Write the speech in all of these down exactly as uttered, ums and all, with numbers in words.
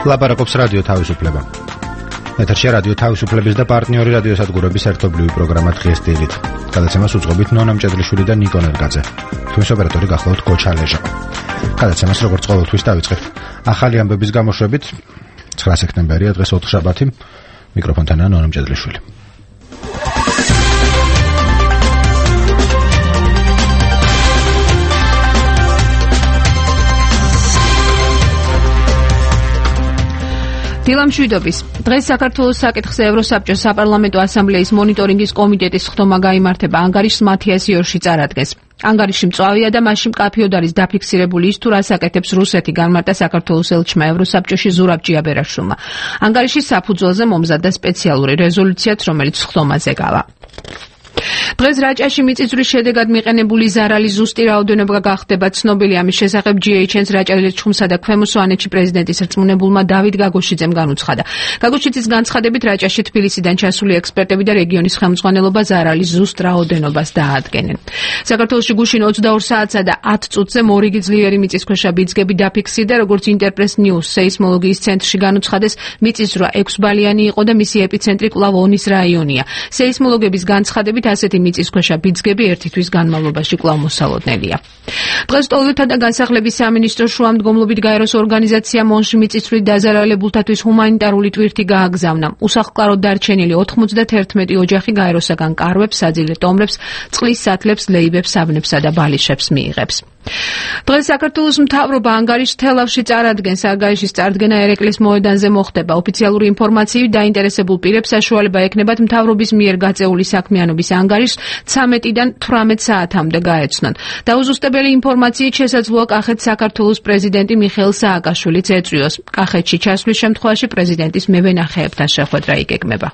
ლაპარაკობს რადიო თავისუფლება. ეთერში რადიო თავისუფლების და პარტნიორი რადიოსადგურების ერთობლივი პროგრამა დღეს დილით. გადაცემას უძღვებით ნონა მჭედლიშვილი და ნიკო ნერგაძე. თუმცა ოპერატორი გახლავთ კოჩა ლეჟა. გადაცემას როგორც ყოველთვის დავიწყებთ ახალი ამბების გამოშვებით. ცხრა სექტემბერია დღეს ოთხშაბათი. მიკროფონთანაა ნონა მჭედლიშვილი. დილამშვიდობის. დღეს საქართველოს საკითხზე ევროსაბჭოს საპარლამენტო ასამბლეის მონიტორინგის კომიტეტის ხდომა გაიმართება. ანგარიშს მათიას იორში წარადგენს. ანგარიში მწვავეა და მასში მკაფიოდ არის დაფიქსირებული ის თუ რას აკეთებს რუსეთი, განმარტა საქართველოს ელჩმა ევროსაბჭოში ზურაბ ჯიაბერაშვილმა. ანგარიშის საფუძველზე მომზადდა სპეციალური რეზოლუციაც, რომელიც ხდომაზე გავა. დღეს რაჭაში მიწისძვრის შედეგად მიყენებული ზარალის ზუსტი რაოდენობა გახდება ცნობილი. ამის შესახებ ჯი ეიჩ ენს რაჭა-ლეჩხუმსა და ქვემო სვანეთში პრეზიდენტის რწმუნებულმა დავით გაგოშიძემ განუცხადა. გაგოშიძის განცხადებით რაჭაში თბილისიდან ჩასული ექსპერტები და რეგიონის ხელმძღვანელობა ზარალის ზუსტ რაოდენობას დაადგენენ. საქართველოში გუშინ ოცდაორ საათსა და ათ წუთზე მორიგი ძლიერი მიწისქვეშა ბიძგები დაფიქსირდა, როგორც ინტერპრეს ნიუს სეისმოლოგიის ცენტრში განუცხადეს, მიწისძვრა ექვსბალიანი იყო და მისი ეპიცენტრი კვლავ ონის რაიონია. სეისმოლოგების განცხადებით ასეთი მიწისქვეშა ბიძგები ერთი თვის განმავლობაში კვლავ მოსალოდნელია. დღეს ტოლთა და განსახლების სამინისტროს შუამდგომლობით გაეროს ორგანიზაცია მონში მიწისძვრით დაზარალებულთათვის ჰუმანიტარული ტვირთი გააგზავნა. უსახლკაროდ დარჩენილი ოთხმოცდაერთმეტი ოჯახი გაეროსაგან კარვებს, საძილე ტომრებს, წყლის სათლებს, ლეიბებს, საბნებსა და ბალიშებს მიიღებს. დღეს საქართველოს მთავრობა ანგარიშს თელავში წარადგენს. ანგარიშის წარდგენა ერეკლეს მოედანზე მოხდება. ოფიციალური ინფორმაციით დაინტერესებულ პირებს საშუალება ექნებათ მთავრობის მიერ გაწეული საქმიანობის ანგარიშს ცამეტიდან თვრამეტ საათამდე გაეცნონ. დაუზუსტებელი ინფორმაციით შესაძლოა კახეთის საქართველოს პრეზიდენტი მიხეილ სააკაშვილიც ეწვიოს. კახეთში ჩასვლის შემთხვევაში პრეზიდენტის მევენახეებთან შეხვედრა იგეგმება.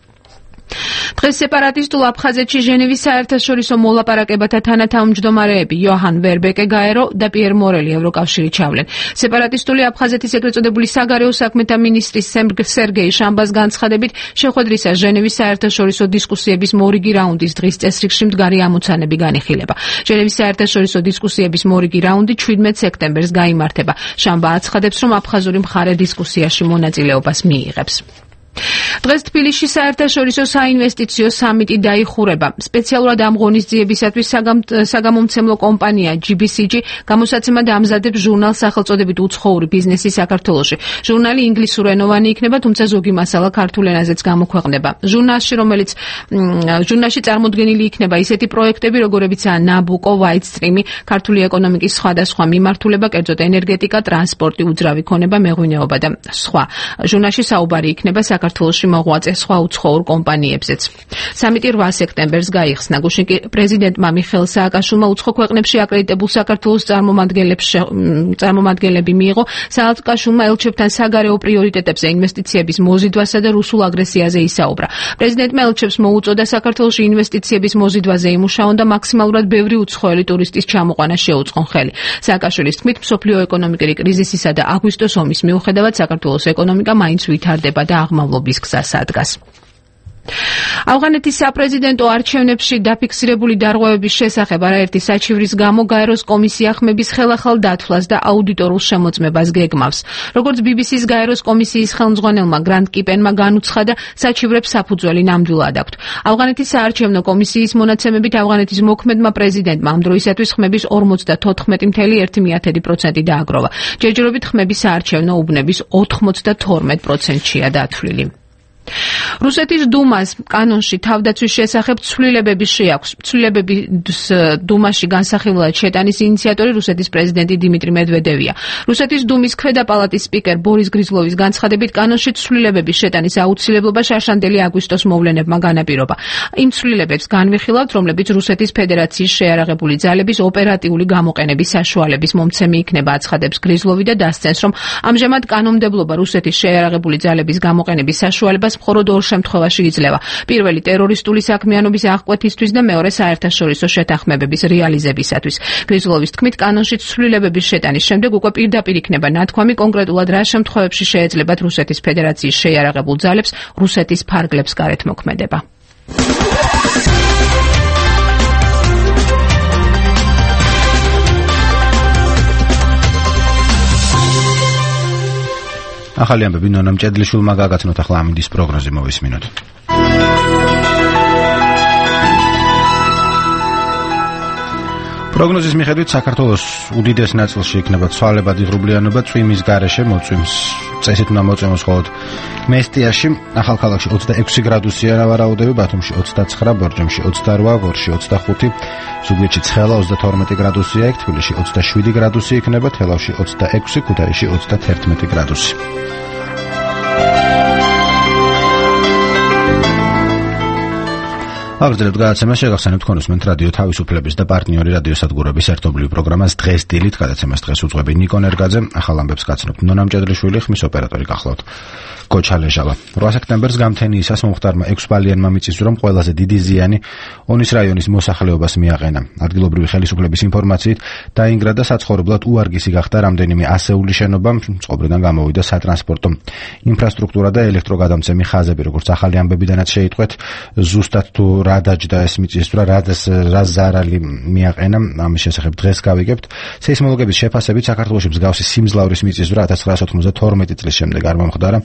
დღეს სეპარატისტულ აფხაზეთში ჟენევის საერთაშორისო მოლაპარაკებათა თანათავმჯდომარეები იოჰან ვერბეკე გაერო და პიერ მორელი ევროკავშირი ჩავლენ. სეპარატისტული აფხაზეთის ეგრეთ წოდებული საგარეო საქმეთა მინისტრის სერგეი შამბას განცხადებით, შეხვედრისას ჟენევის საერთაშორისო დისკუსიების მორიგი რაუნდის დღის წესრიგში მდგარი ამოცანები განიხილება. ჟენევის საერთაშორისო დისკუსიების მორიგი რაუნდი შვიდმეტ სექტემბერს გაიმართება. შამბა აცხადებს, რომ აფხაზური მხარე დისკუსიაში მონაწილეობას მიიღებს. დღეს თბილისში საერთაშორისო საინვესტიციო სამიტი დაიხურება. სპეციალურად ამ ღონისძიებისათვის საგამომცემლო კომპანია ჯი ბი სი ჯი გამოსაცემად ამზადებს ჟურნალს სახელწოდებით უცხოური ბიზნესი საქართველოში. ჟურნალი ინგლისურენოვანი იქნება, თუმცა ზოგი მასალა ქართულ ენაზეც გამოქვეყნება. ჟურნალში, რომელიც ჟურნალში წარმოდგენილი იქნება ისეთი პროექტები, როგორებიცაა ნაბუკო, ვაიტსტრიმი, ქართული ეკონომიკის სხვადასხვა მიმართულება, კერძოდ ენერგეტიკა, ტრანსპორტი, უძრავი ქონება, მეღვინეობა და სხვა. ჟურნალში საუბარი იქნება საქართველოში მოღვაწე სხვა უცხოურ კომპანიებზეც. სამიტი რვა სექტემბერს გაიხსნა. გუშინ კი პრეზიდენტმა მიხეილ სააკაშვილმა უცხო ქვეყნებში აკრედიტებულ საქართველოს წარმომადგენლები მიიღო. სააკაშვილმა ელჩებთან საგარეო პრიორიტეტებზე, ინვესტიციების მოზიდვასა და რუსულ აგრესიაზე ისაუბრა. პრეზიდენტმა ელჩებს მოუწოდა საქართველოში ინვესტიციების მოზიდვაზე იმუშაონ და მაქსიმალურად ბევრი უცხოელი ტურისტის ჩამოყვანა შეუწყონ ხელი. სააკაშვილის თქმით, მსოფლიო ეკონომიკური კრიზისისა და აგვისტოს ომის მიუხედავად საქართველოს ეკონომიკა მაინც ვითარდება და აღმავლობის გზას ადგას. ავღანეთის საპრეზიდენტო არჩევნებში დაფიქსირებული დარღვევების შესახებ არაერთი საჩივრის გამო გაეროს კომისია ხმების ხელახალ დათვლას და აუდიტორულ შემოწმებას გეგმავს. როგორც ბი ბი სის გაეროს კომისიის ხელმძღვანელმა გრანტ კიპენმა განუცხადა, საჩივრებს საფუძველი ნამდვილად აქვთ. ავღანეთის საარჩევნო კომისიის მონაცემებით ავღანეთის მოქმედმა პრეზიდენტმა ამ დროისათვის ხმების ორმოცდათოთხმეტი ფاصლე ერთი პროცენტი დააგროვა. ჯერჯერობით ხმების საარჩევნო უბნების ოთხმოცდათორმეტ პროცენტშია დათვლილი. რუსეთის დუმას კანონში თავდაცვის შესახებ ცვლილებები შეაქვს. ცვლილებების დუმაში განსახილველად შეტანის ინიციატორი რუსეთის პრეზიდენტი დიმიტრი მედვედევია. რუსეთის დუმის ქვედა პალატის სპიკერ ბორის გრიზლოვის განცხადებით, კანონში ცვლილებების შეტანის აუცილებლობა შარშანდელი აგვისტოს მოვლენებმა განაპირობა. იმ ცვლილებებს განვიხილავთ, რომლებიც რუსეთის ფედერაციის შეიარაღებული ძალების ოპერატიული გამოყენების საშუალების მომცემი იქნება, აცხადებს გრიზლოვი და დასცენს, რომ ამჟამად კანონმდებლობა რუსეთის შეიარაღებული ძალების გამოყენების საშუალებას მხოლოდ ორ შემთხვევაში იძლევა. პირველი ტერორისტული საქმიანობის აღკვეთისთვის და მეორე საერთაშორისო შეთანხმებების რეალიზებისათვის. გრიზლოვის თქმით, კანონში ცვლილებების შეტანის შემდეგ უკვე პირდაპირ იქნება ნათქვამი კონკრეტულად რა შემთხვევებში შეეძლებათ რუსეთის ფედერაციის შეიარაღებულ ძალებს რუსეთის ფარგლებს გარეთ მოქმედება. ახალი ამბები ნონა მჭედლიშვილმა გაგაცნოთ, ახლა ამინდის პროგნოზი მოვისმინოთ. პროგნოზის მიხედვით საქართველოს უდიდეს ნაწილში იქნება ცვალებადი ღრუბლიანობა, წვიმის გარეშე მოწვიმს. წესით უნდა მოწვიმოს მხოლოდ მესტიაში, ახალქალაქში ოცდაექვსი გრადუსია ვარაუდები, ბათუმში ოცდაცხრა, ბორჯომში ოცდარვა, გორში ოცდახუთი, ზუგდიდში ცხელა ოცდათორმეტი გრადუსია, იქ თბილისში ოცდაშვიდი გრადუსი იქნება, თელავში ოცდაექვსი, ქუთაისში ოცდათერთმეტი გრადუსი. აღწერეთ გადაცემა შეგახსენებთ კონსუმენტ რადიო თავისუფლების და პარტნიორი რადიოსადგურების ერთობლივ პროგრამას დღეს დილით. გადაცემას დღეს უძღვები ნიკო ნერგაძე, ახალ ამბებს გაცნობთ ნონა მჭედლიშვილი, ხმის ოპერატორი გახლავთ კოჩა ლეჟავა. რვა სექტემბერს გამთენიისას მომხდარმა ექვსბალიანმა მიწისძვრამ ყველაზე დიდი ზიანი ონის რაიონის მოსახლეობას მიაყენა. ადგილობრივი ხელისუფლების ინფორმაციით დაინგრა და საცხოვრებლად უარგისი გახდა რამდენიმე ასეული შენობა, წყობრიდან გამოვიდა სატრანსპორტო ინფრასტრუქტურა და ელექტროგადამცემი ხაზები, როგორც ახალი ამბებიდანაც შეიტყვეთ. ზუსტად თუ რა დაჯდა ეს მიწისძვრა, რა ზარალი მიაყენა, ამის შესახებ დღეს გავიგებთ. სეისმოლოგების შეფასებით საქართველოში მსგავსი სიმძლავრის მიწისძვრა ათას ცხრაასი ოცდაათორმეტი წლის შემდეგ არ მომხდარა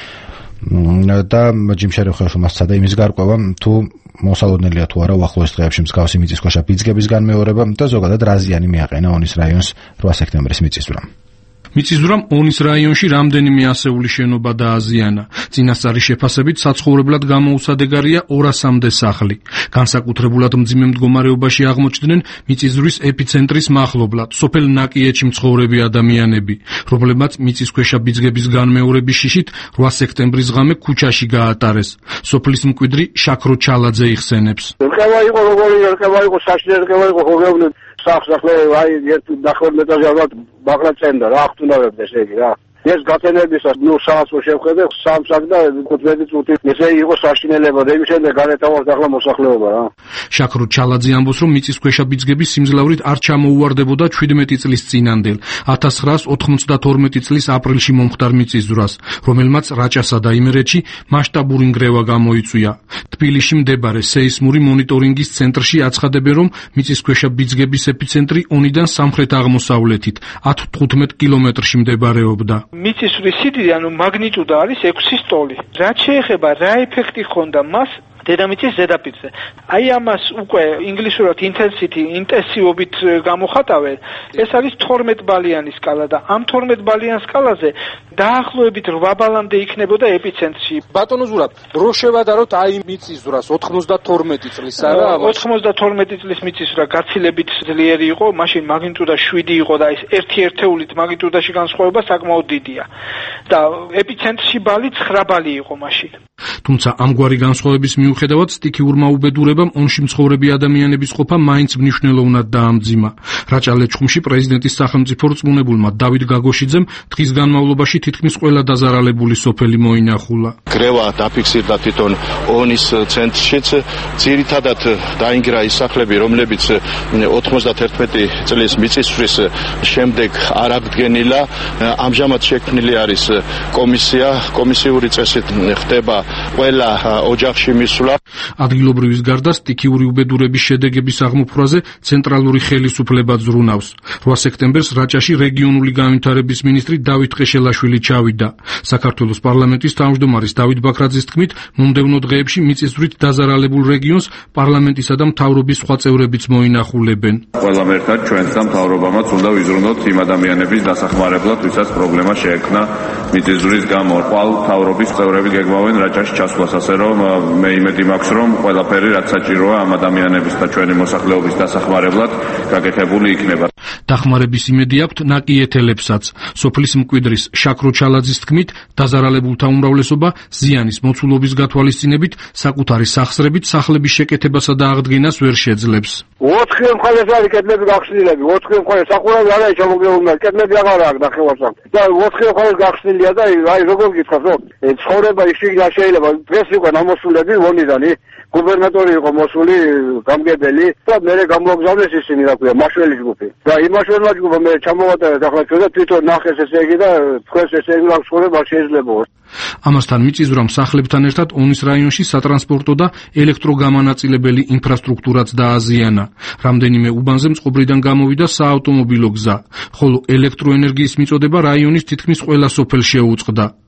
და ჯიმ შერეხვეშულმა სცადა იმის გარკვევა, თუ მოსალოდნელია თუ არა უახლოეს დღეებში მსგავსი მიწისქვეშა ბიძგების განმეორება და ზოგადად რა ზიანი მიაყენა ონის რაიონს რვა სექტემბრის მიწისძვრამ. მიწისძვრამ ონის რაიონში რამდენიმე ასეული შენობა დააზიანა. წინასწარი შეფასებით საცხოვრებლად გამოუსადეგარია ორასამდე სახლი. განსაკუთრებულად მძიმე მდგომარეობაში აღმოჩნდნენ მიწისძვრის ეპიცენტრის მახლობლად, სოფელ ნაკიეთში მცხოვრები ადამიანები. პრობლემაც მიწისქვეშა ბიძგების განმეორების შიშით რვა სექტემბრის ღამე ქუჩაში გაატარეს. სოფლის მკვიდრი შაქრო ჩალაძე იხსენებს. რკევა იყო, როგორი რკევა იყო, საშინელი რკევა იყო, ხოლმე სახსახლე, აი ერთ ნახევარ მეტრზე ალბათ ბაღლა წენდა რა, ახტუნავებდა ესე იგი რა. ეს გათენებისას ნუ საათს შევხედე, სამ საათს და ოცდაშვიდი წუთი ესე იყო საშინელება და იმის შემდეგ განეთავარდა ახლა მოსახლეობა რა. შაქრო ჩალაძე ამბობს, რომ მიწისქვეშა ბიძგები სიმძლავრით არ ჩამოუვარდებოდა შვიდმეტი წლის წინანდელ ათას ცხრაასი ოცდათორმეტი წლის აპრილში მომხდარ მიწისძვრას, რომელმაც რაჭასა და იმერეთში მასშტაბური ნგრევა გამოიწვია. თბილისში მდებარე სეისმური მონიტორინგის ცენტრში აცხადებენ, რომ მიწისქვეშა ბიძგების ეპიცენტრი ონიდან სამხრეთ-აღმოსავლეთით ათს-თხუთმეტ კილომეტრში მდებარეობდა. მიწისძვრის სიდიდე, ანუ მაგნიტუდა არის ექვსი სტოლი. რაც შეეხება რა ეფექტი ჰქონდა მას დედამიწის ზედაპირზე. აი ამას უკვე ინგლისურად intensity, ინტენსივობით გამოხატავენ. ეს არის თორმეტ ბალიანი სკალა და ამ თორმეტ ბალიან სკალაზე დაახლოებით რვა ბალამდე იქნებოდა ეპიცენტრში. ბატონო ზურაბ, რო შევადაროთ აი მიწისძვრას ოცდათორმეტი წლის არა? ოცდათორმეტი წლის მიწისძვრა გაცილებით ძლიერი იყო, მაშინ მაგნიტუდა შვიდი იყო და ეს ერთი ერთეულით მაგნიტუდაში განსხვავება საკმაოდ დიდია. და ეპიცენტრში ბალი ცხრა ბალი იყო მაშინ. თუმცა ამგვარი განსხვავების მიუხედავად სტიქიურმა უბედურებამ ონში მცხოვრები ადამიანების ყოფა მაინც მნიშვნელოვნად დაამძიმა. რაჭა-ლეჩხუმში პრეზიდენტის სახელმწიფო რწმუნებულმა დავით გაგოშიძემ დღის განმავლობაში თითქმის ყველა დაზარალებული სოფელი მოინახულა. გრევა დაფიქსირდა თვითონ ონის ცენტრშიც, ძირითადად დაინგრა ის სახლები, რომლებიც ოთხმოცდათერთმეტი წლის მიწისძვრის შემდეგ არ აღდგენილა. ამჟამად შექმნილი არის კომისია, კომისიური წესით ხდება ყველა ოჯახში მისვლა. ადგილობრივის გარდა სტიქიური უბედურების შედეგების აღმოფხვრაზე ცენტრალური ხელისუფლება ზრუნავს. რვა სექტემბერს რაჭაში რეგიონული განვითარების მინისტრი დავით ყეშელაშვილი ჩავიდა. საქართველოს პარლამენტის თავმჯდომარის დავით ბაქრაძის თქმით, მომდევნო დღეებში მიწისძვრით დაზარალებულ რეგიონს პარლამენტისა და მთავრობის სხვა წევრებიც მოინახულებენ. ყველამ ერთად ჩვენს და მთავრობამაც უნდა ვიზრუნოთ იმ ადამიანების დასახმარებლად, ვისაც პრობლემა შეექმნა მიწისძვრის გამო. ყვალ მთავრობის წევრები გეგმავენ რაჭაში ჩასვლას, ასე რომ მე იმედი მაქვს, რომ ყველაფერი რაც საჭიროა ამ ადამიანების და ჩვენი მოსახლეობის დასახმარებლად გაკეთებული იქნება. დახმარების იმედი აქვთ ნაკიეთელებსაც. სოფლის მკვიდრის შაქრო ჩალაძის თქმით, დაზარალებულთა უმრავლესობა ზიანის მოცულობის გათვალისწინებით საკუთარი სახსრებით სახლების შეკეთებასა და აღდგენას ვერ შეძლებს. ოთხი მხარეს არის კედლები გახსნილები, ოთხი მხარეს სახურავი არ არის ჩამოგებული, კედლები აღარ აქვს ნახევარსამ. და ოთხი მხარეს გახსნილია და აი როგორ გითხრათ, რომ ცხოვრება ისინი შეიძლება დღეს იყო ამოსულები ვონიდან, გუბერნატორი იყო მოსული, გამგებელი და მე გამოგზავნეს ისინი, რა ქვია, მაშველი ჯგუფი. და იმ მაშველმა ჯგუფმა მე ჩამოვატარეთ ახლა ჩვენ და თვითონ ნახეს ესე იგი და თქვენს ესე იგი ცხოვრება შეიძლება. ამასთან მიწისძვრამ სახლებთან ერთად ონის რაიონში სატრანსპორტო და ელექტროგამანაწილებელი ინფრასტრუქტურაც დააზიანა. რამდენიმე უბანზე მწყობრიდან გამოვიდა საავტომობილო გზა, ხოლო ელექტროენერგიის მიწოდება რაიონის თითქმის ყველა სოფელს შეუწყდა.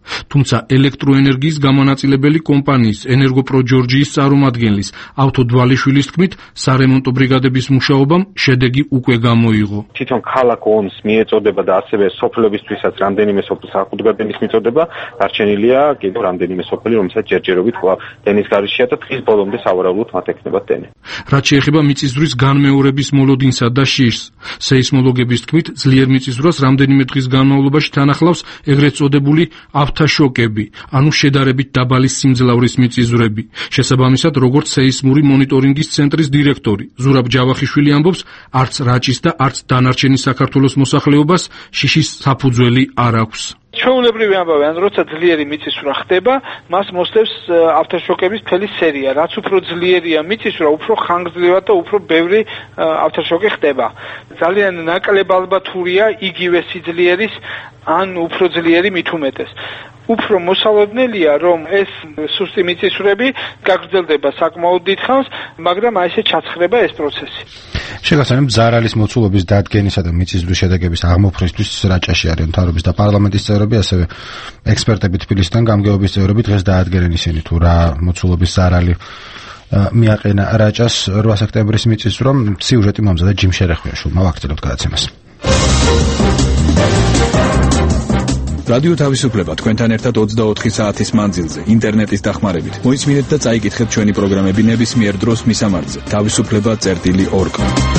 თუმცა ელექტროენერგიის გამონაწილებელი კომპანიის ენერგოპრო ჯორჯიის წარმომადგენლის ავთო დვალიშვილის თქმით, სარემონტო ბრიგადების მუშაობამ შედეგი უკვე გამოიღო. თვითონ ქალაქ ომს მიეწოდება და ასევე სოფლებისთვისაც რამდენიმე სოფლის აყუდგადების მიწოდება, დარჩენილია კიდევ რამდენიმე სოფელი, რომელსაც ჯერჯერობით ყვა დენის გარეშეა და დღის ბოლომდე სავარაუდოდ მათ ექნება დენა. რაც შეეხება მიწისძვრის განმეორების მოლოდინსა და შიშს, სეისმოლოგების თქმით, ძლიერ მიწისძვრას რამდენიმე დღის განმავლობაში თან ახლავს ეგრეთ წოდებული ავთაშოკები, ანუ შედარებით დაბალი სიმძლავრის მიწისძვრები. შესაბამისად, როგორც სეისმური მონიტორინგის ცენტრის დირექტორი ზურაბ ჯავახიშვილი ამბობს, არც რაჭის და არც დანარჩენი საქართველოს მოსახლეობას შიშის საფუძველი არ აქვს. ჩვეულებრივი ამბავი, ან როცა ძლიერი მიწისძვრა ხდება, მას მოსდევს ავთაშოკების მთელი სერია. რაც უფრო ძლიერია მიწისძვრა, უფრო ხანგრძლივად და უფრო ბევრი ავთაშოკი ხდება. ძალიან ნაკლებალბათურია იგივე სიძლიერის ან უფრო ძლიერი მით უმეტეს. უფრო მოსალოდნელია, რომ ეს სუსტი მიწისძვრები გაგრძელდება საკმაოდ დიდ ხანს, მაგრამ აი ესე ჩაცხრება ეს პროცესი. შეგახსენებთ, ზარალის მოცულობის დადგენისა და მიწისძვრის შედეგების აღმოფხვრისთვის რაჭაში არიან მთავრობის და პარლამენტის წევრები, ასევე ექსპერტები თბილისიდან, გამგეობის წევრები დღეს დაადგენენ ისინი თუ რა მოცულობის ზარალი მიაყენა რაჭას რვა სექტემბრის მიწისძვრამ. სიუჟეტი მომზადა ჯიმ შერეხვიაშვილმა, ვაგრძელებთ გადაცემას. რადიო თავისუფლება თქვენთან ერთად ოცდაოთხი საათის მანძილზე ინტერნეტის დახმარებით. მოისმინეთ და წაიკითხეთ ჩვენი პროგრამები ნებისმიერ დროს მისამართზე თავისუფლება წერტილი ორგ.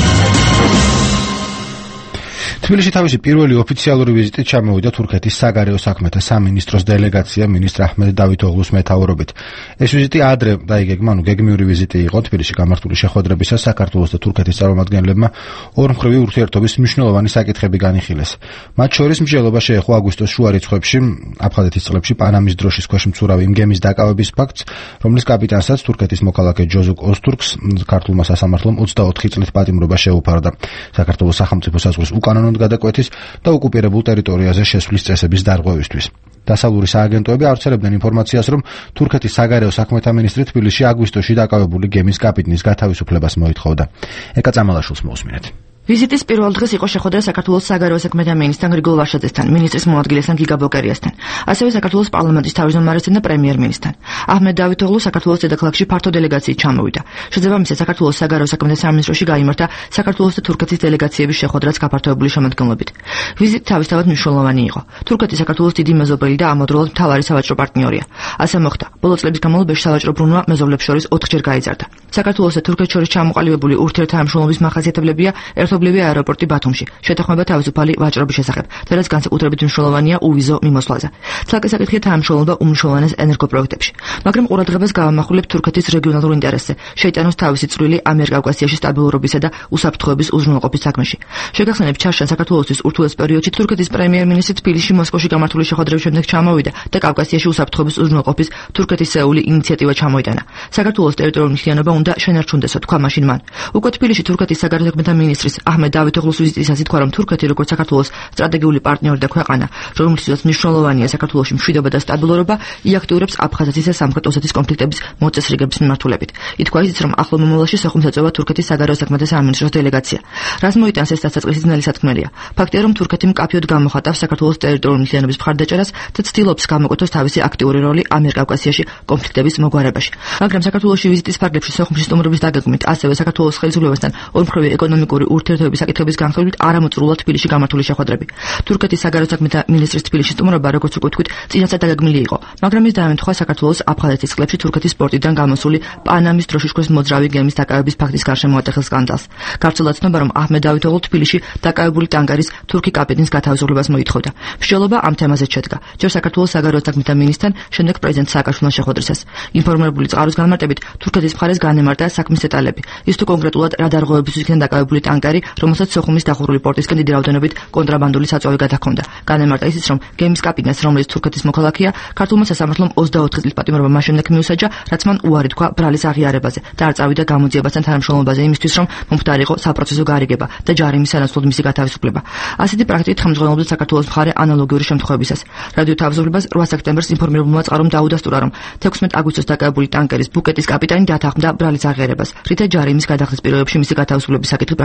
თბილისში თავისი პირველი ოფიციალური ვიზიტით ჩამოვიდა თურქეთის საგარეო საქმეთა სამინისტროს დელეგაცია მინისტრ აჰმედ დავითოღლუს მეთაურობით. ეს ვიზიტი ადრე დაიგეგმა, ანუ გეგმიური ვიზიტი იყო თბილისში გამართული შეხვედრებისას საქართველოს და თურქეთის წარმომადგენლებმა ორმხრივი ურთიერთობის მნიშვნელოვანი საკითხები განიხილეს. მათ შორის მსჯელობა შეეხო აგვისტოს შუა რიცხვებში აფხაზეთის წყლებში პანამის დროშის ქვეშ მცურავი გემის დაკავების ფაქტს, რომლის კაპიტანსაც თურქეთის მოქალაქე ჯოზუკ ოზტურკს ქართულმა სასამართლომ ოცდაოთხი წლით პატიმრობა შეუფარდა. საქართველოს სახელმწიფო საზღვრის უკანონო გადაკვეთის და ოკუპირებულ ტერიტორიაზე შესვლის წესების დარღვევისთვის. დასავლური სააგენტოები ავრცელებდნენ ინფორმაციას, რომ თურქეთის საგარეო საქმეთა მინისტრი თბილისში აგვისტოში დაკავებული გემის კაპიტნის გათავისუფლებას მოითხოვდა. ეკა წამალაშვილს მოусმინეთ. ვიზიტის პირველ დღეს იყო შეხვედრა საქართველოს საგარეო საქმეთა მინისტრთან გრიგოლ ვაშაძესთან, მინისტრის მოადგილესთან გიგა ბოკერიასთან, ასევე საქართველოს პარლამენტის თავმჯდომარესთან და პრემიერ-მინისტრთან. აჰმედ დავითოღლუ საქართველოს დედაქალაქში ფართო დელეგაციით ჩამოვიდა. შესაბამისად, საქართველოს საგარეო საქმეთა სამინისტროში გაიმართა საქართველოს და თურქეთის დელეგაციების შეხვედრაც გაფართოებული შემადგენლობით. ვიზიტი თავისთავად მნიშვნელოვანი იყო. თურქეთი საქართველოს დიდი მეზობელი და ამავდროულად მთავარი სავაჭრო პარტნიორია. ასე მოხდა. ბოლო წლების განმავლობაში სავაჭრო ბრუნვა მეზობლებს შორის ოთხჯერ გაიზარდა. საქართველოს და თურქეთის შორის ჩამოყალიბებული ურთიერთთანამშრომლობის მახასიათებლებია ერთობლივი აეროპორტი ბათუმში, შეთანხმება თავისუფალი ვაჭრობის შესახებ, და რაც განსაკუთრებით მნიშვნელოვანია უვიზო მიმოსვლაზე. ცალკე საკითხია თანამშრომლობა უმნიშვნელოვანეს ენერგოპროექტებში. მაგრამ ყურადღებას გავამახვილებთ თურქეთის რეგიონალურ ინტერესზე, შეიტანოს თავისი წვლილი ამიერკავკასიაში სტაბილურობისა და უსაფრთხოების უზრუნველყოფის საქმეში. შეგახსენებთ, ჩარშან საქართველოსთვის ურთულეს პერიოდში თურქეთის პრემიერ-მინისტრი თბილისში, მოსკოვში გამართული შეხვედრების შემდეგ ჩამოვიდა და კავკასიაში უსაფრთხოების უზრუნველყოფის თურქეთის სეული ინიციატივა ჩამოიტანა. საქართველოს ტერიტორიული მთლიანობა უნდა შენარჩუნდესო, თქვა მაშინ მან. უკვე თბილისში თურქეთის საგარეო საქმეთა მინისტრის აჰმედ დავითოღლუს ვიზიტისას ითქვა, რომ თურქეთი როგორც საქართველოს სტრატეგიული პარტნიორი და ქვეყანა, რომლისთვისაც მნიშვნელოვანია საქართველოში მშვიდობა და სტაბილურობა, იაქტიურებს აფხაზეთის და სამხრეთ ოსეთის კონფლიქტების მოწესრიგების მიმართულებით. ითქვა ისიც, რომ ახლო მომავალში სოხუმს ეწევა თურქეთის საგარეო საქმეთა სამინისტროს დელეგაცია. რას მოიტანს ეს დასაწყისი ძნელი სათქმელია. ფაქტია, რომ თურქეთი მკაფიოდ გამოხატავს საქართველოს ტერიტორიული მთლიანობის მხარდაჭერას და ცდილობს გამოკვეთოს თავისი აქტიური როლი ამიერკავკასიაში კონფლიქტების მოგვარებაში. მაგრამ საქართველოში ვიზიტის ფარგლებში სოხუმში სტუმრობის დაგეგმით, ასევე საქართველოს ხელისუფლებასთან ორმხრივი ეკონომიკური ურთიერთობების საკითხების განხილვით არამოწურულად თბილისში გამართული შეხვედრები. თურქეთის საგარეო საქმეთა მინისტრის თბილისში სტუმრობა, როგორც უკვე ვთქვით, წინასწარ დაგეგმილი იყო, მაგრამ ის დაემთხვა საქართველოს აფხაზეთის წყლებში თურქეთის პორტიდან გამოსული პანამის დროშის ქვეშ მოძრავი გემის დაკავების ფაქტის გარშემო ატეხილ სკანდალს. გავრცელდა ცნობა, რომ აჰმედ დავითოღლუ თბილისში დაკავებული ტანკარის თურქი კაპიტნის გათავისუფლებას მოითხოვდა. მსჯელობა ამ თემაზე შედგა. ჯერ საქართველოს საგარეო საქმეთა მინისტრთან, შემდეგ პრეზიდენტ სააკაშვილმა შეხვედრისას. ინფორმირებული წყაროს განმარტებით, თურქეთის მხარეს განემარტა საქმის დეტალები. ის თუ კონკრეტულად რა დარღვევებისთვის იქნა დაკავებული ტანკარი, რომელსაც სოხუმის დახურული პორტისკენ დიდი რაოდენობით კონტრაბანდული საწვავი გადაჰქონდა. განემარტა ისიც, რომ გემის კაპიტანს, რომელიც თურქეთის მოქალაქეა, ქართულმა სასამართლომ ოცდაოთხი წლის პატიმრობა მას შემდეგ მიუსაჯა, რაც მან უარი თქვა ბრალის აღიარებაზე და არ წავიდა გამოძიებასთან თანამშრომლობაზე იმისთვის, რომ მომხდარიყო საპროცესო გარიგება და ჯარიმის სანაცვლოდ მისი გათავისუფლება. ასეთი პრაქტიკით ხელმძღვანელობდა საქართველოს მხარე ანალოგიური შემთხვევებისას. რადიო თავისუფლებას რვა სექტემბერს ინფორმირებულმა წყარომ დაუდასტურა, რომ თექვსმეტ აგვისტოს დაკავებული ტანკერის ბუკეტის კაპიტანი დათანხმდა ბრალის აღიარებას, რითაც ჯარიმის გადახდის პირობებში მისი გათავისუფლების საკითხი პრაქტიკულად გადაწყდა.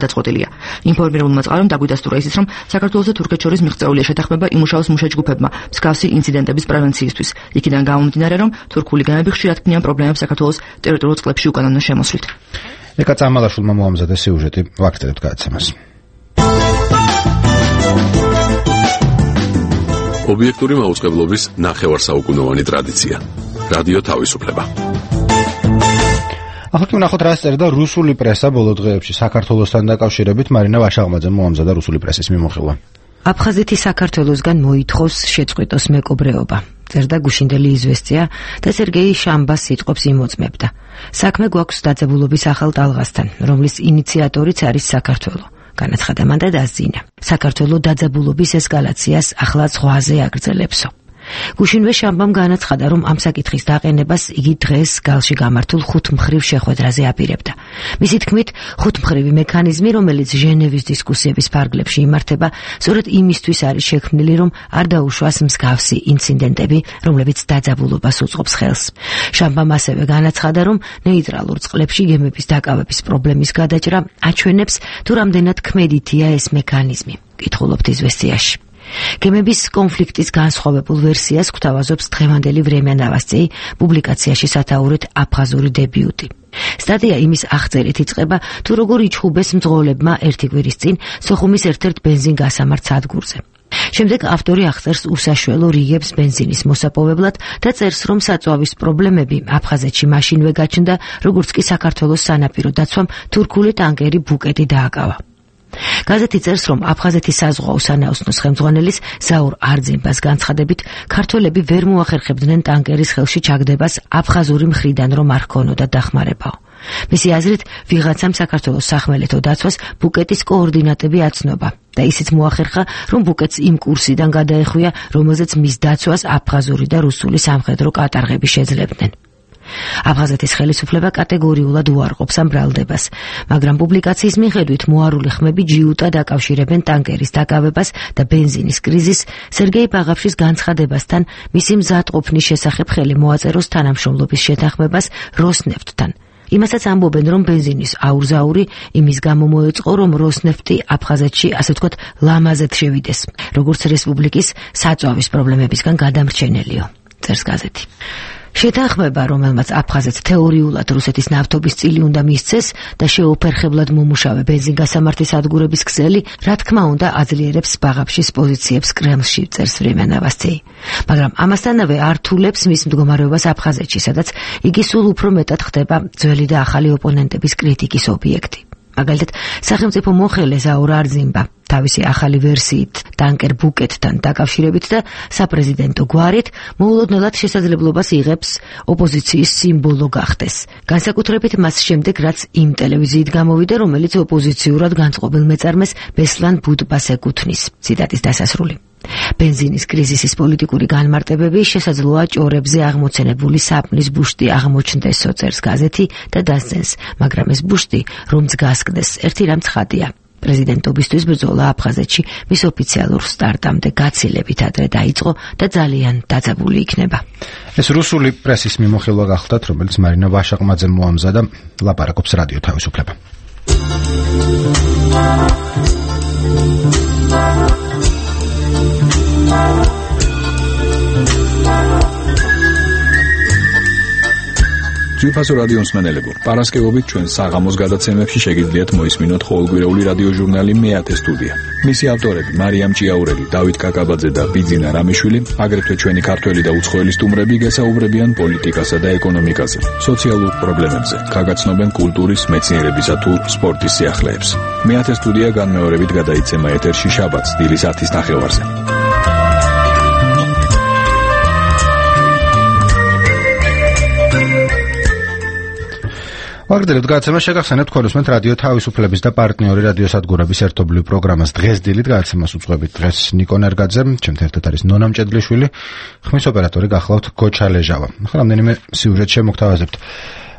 გადაწყვეტილია. ინფორმირებულმა წყარომ დაგვიდასტურა ისიც, რომ საქართველოსა თურქეთს შორის მიღწეულია შეთანხმება იმუშაოს მუშაჯგუფებმა მსგავსი ინციდენტების პრევენციისთვის. იქიდან გამომდინარე, რომ თურქული გემები ხშირად ქმნიან პრობლემებს საქართველოს ტერიტორიულ წყლებში უკანონო შემოსვლით. ეკა წამალაშვილმა მოამზადა სიუჟეტი, ვაქცევთ გადაცემას. ობიექტური მაუწყებლობის ნახევარსაუკუნოვანი ტრადიცია. რადიო თავისუფლება. ახლა კი ვნახოთ რა წერდა რუსული პრესა ბოლო დღეებში საქართველოსთან დაკავშირებით. მარინა ვაშაღმაძემ მოამზადა რუსული პრესის მიმოხილვა. აფხაზეთი საქართველოსგან მოითხოვს შეწყვეტოს მეკობრეობა. წერდა გუშინდელი იზვესტია და სერგეი შამბას სიტყვებს იმოწმებდა. საქმე გვაქვს დაძაბულობის ახალ ტალღასთან, რომლის ინიციატორიც არის საქართველო. განაცხადა მან და დასძინა. საქართველო დაძაბულობის ესკალაციას ახლა ზღვაზე აგრძელებსო. გუშინვე შამბამ განაცხადა, რომ ამ საკითხის დაყენებას იგი დღეს გალში გამართულ ხუთმხრივ შეხვედრაზე აპირებდა. მისი თქმით, ხუთმხრივი მექანიზმი, რომელიც ჟენევის დისკუსიების ფარგლებში იმართება, სწორედ იმისთვის არის შექმნილი, რომ არ დაუშვას მსგავსი ინციდენტები, რომლებიც დაძაბულობას უწყობს ხელს. შამბამ ასევე განაცხადა, რომ ნეიტრალურ წყლებში გემების დაკავების პრობლემის გადაჭრა აჩვენებს, თუ რამდენად ქმედითია ეს მექანიზმი. კითხულობთ იზვესტიაში. გემების კონფლიქტის განსხვავებულ ვერსიას გვთავაზობს დღევანდელი ვრემია ნოვოსტი პუბლიკაციაში სათაურით აფხაზური დებიუტი. სტატია იმის აღწერით იწყება, თუ როგორ იჩხუბეს მძღოლებმა ერთი კვირის წინ სოხუმის ერთ-ერთ ბენზინგასამართ სადგურზე. შემდეგ ავტორი აღწერს უსაშველო რიგებს ბენზინის მოსაპოვებლად და წერს, რომ საწვავის პრობლემები აფხაზეთში მაშინვე გაჩნდა, როგორც კი საქართველოს სანაპირო დაცვამ თურქული ტანკერი ბუკეტი დააკავა. გაზეთი წერს, რომ აფხაზეთის საზღვაო სანაოსნოს ხელმძღვანელის ზაურ არძიმბას განცხადებით, ქართველები ვერ მოახერხებდნენ ტანკერის ხელში ჩაგდებას აფხაზური მხრიდან, რომ არ ჰქონოდა დახმარებაო. მისი აზრით, ვიღაცამ საქართველოს სახმელეთო დაცვას ბუკეტის კოორდინატები აცნობა და ისიც მოახერხა, რომ ბუკეტს იმ კურსიდან გადაეხვია, რომელზეც მის დაცვას აფხაზური და რუსული სამხედრო კატარღები შეძლებდნენ. აფხაზეთის ხელისუფლება კატეგორიულად უარყოფს ამ ბრალდებას, მაგრამ პუბლიკაციის მიხედვით მოარული ხმები ჯიუტად აკავშირებენ ტანკერის დაკავებას და ბენზინის კრიზისს სერგეი ბაღაფშის განცხადებასთან, მისი მზადყოფნის შესახებ ხელი მოაწეროს თანამშრომლობის შეთანხმებას როსნეფტთან. იმასაც ამბობენ, რომ ბენზინის აურზაური იმის გამო მოეწყო, რომ როსნეფტი აფხაზეთში, ასე ვთქვათ, ლამაზად შევიდეს, როგორც რესპუბლიკის საწვავის პრობლემებისგან გადამრჩენელიო, წერს გაზეთი. შეთანხმება, რომელმაც აფხაზეთს თეორიულად რუსეთის ნავთობის წილი უნდა მისცეს და შეუფერხებლად მომუშავე ბენზინგასამართის სადგურების ქსელი, რა თქმა უნდა, აძლიერებს ბაღაფშის პოზიციებს კრემლში, წერს ვრემია ნოვოსტი. მაგრამ ამასთანავე ართულებს მის მდგომარეობას აფხაზეთში, სადაც იგი სულ უფრო მეტად ხდება ძველი და ახალი ოპონენტების კრიტიკის ობიექტი. მაგალითად, სახელმწიფო მოხელე ზაურ არძიმბა თავისი ახალი ვერსიით ტანკერ ბუკეტთან დაკავშირებით და საპრეზიდენტო გვარით მოულოდნელად შესაძლებლობას იღებს ოპოზიციის სიმბოლო გახდეს. განსაკუთრებით მას შემდეგ, რაც იმ ტელევიზიით გამოვიდა, რომელიც ოპოზიციურად განწყობილ მეწარმეს ბესლან ბუდბას ეკუთვნის. ციტატის დასასრული. ბენზინის კრიზისის პოლიტიკური განმარტებები შესაძლოა ჭორებზე აღმოცენებული საპნის ბუშტი აღმოჩნდესო, წერს გაზეთი და დასძენს, მაგრამ ეს ბუშტი რომც გასკდეს, ერთი რამ ცხადია. პრეზიდენტობისთვის ბრძოლა აფხაზეთში მის ოფიციალურ სტარტამდე გაცილებით ადრე დაიწყო და ძალიან დაძაბული იქნება. ეს რუსული პრესის მიმოხილვა გახლდათ, რომელიც მარინა ვაშაღმაძემ მოამზადა, ლაპარაკობს რადიო თავისუფლება. ძვირფასო რადიო მსმენელებო, პარასკევობით ჩვენ საღამოს გადაცემებში შეგიძლიათ მოისმინოთ ყოველკვირეული რადიო ჟურნალი მეათე სტუდია. მისი ავტორები მარიამ ჭიაურელი, დავით კაკაბაძე და ბიძინა რამიშვილი, აგრეთვე ჩვენი ქართველი და უცხოელი სტუმრები გესაუბრებიან პოლიტიკასა და ეკონომიკაზე, სოციალურ პრობლემებზე, გაგაცნობენ კულტურის, მეცნიერებისა თუ სპორტის სიახლეებს. მეათე სტუდია განმეორებით გადაიცემა ეთერში შაბათს დილის ათის ნახევარზე. ვაგრძელებთ გადაცემას, შეგახსენებთ თქვენსმენთ რადიო თავისუფლების და პარტნიორი რადიოსადგურების ერთობლივ პროგრამას დღეს დილით გადაცემას უძღვებით. დღეს ნიკო ნერგაძე, ჩემთან ერთად არის ნონა მჭედლიშვილი, ხმის ოპერატორი გახლავთ გოჩა ლეჟავა. ახლა რამდენიმე სიუჟეტ შემოგთავაზებთ.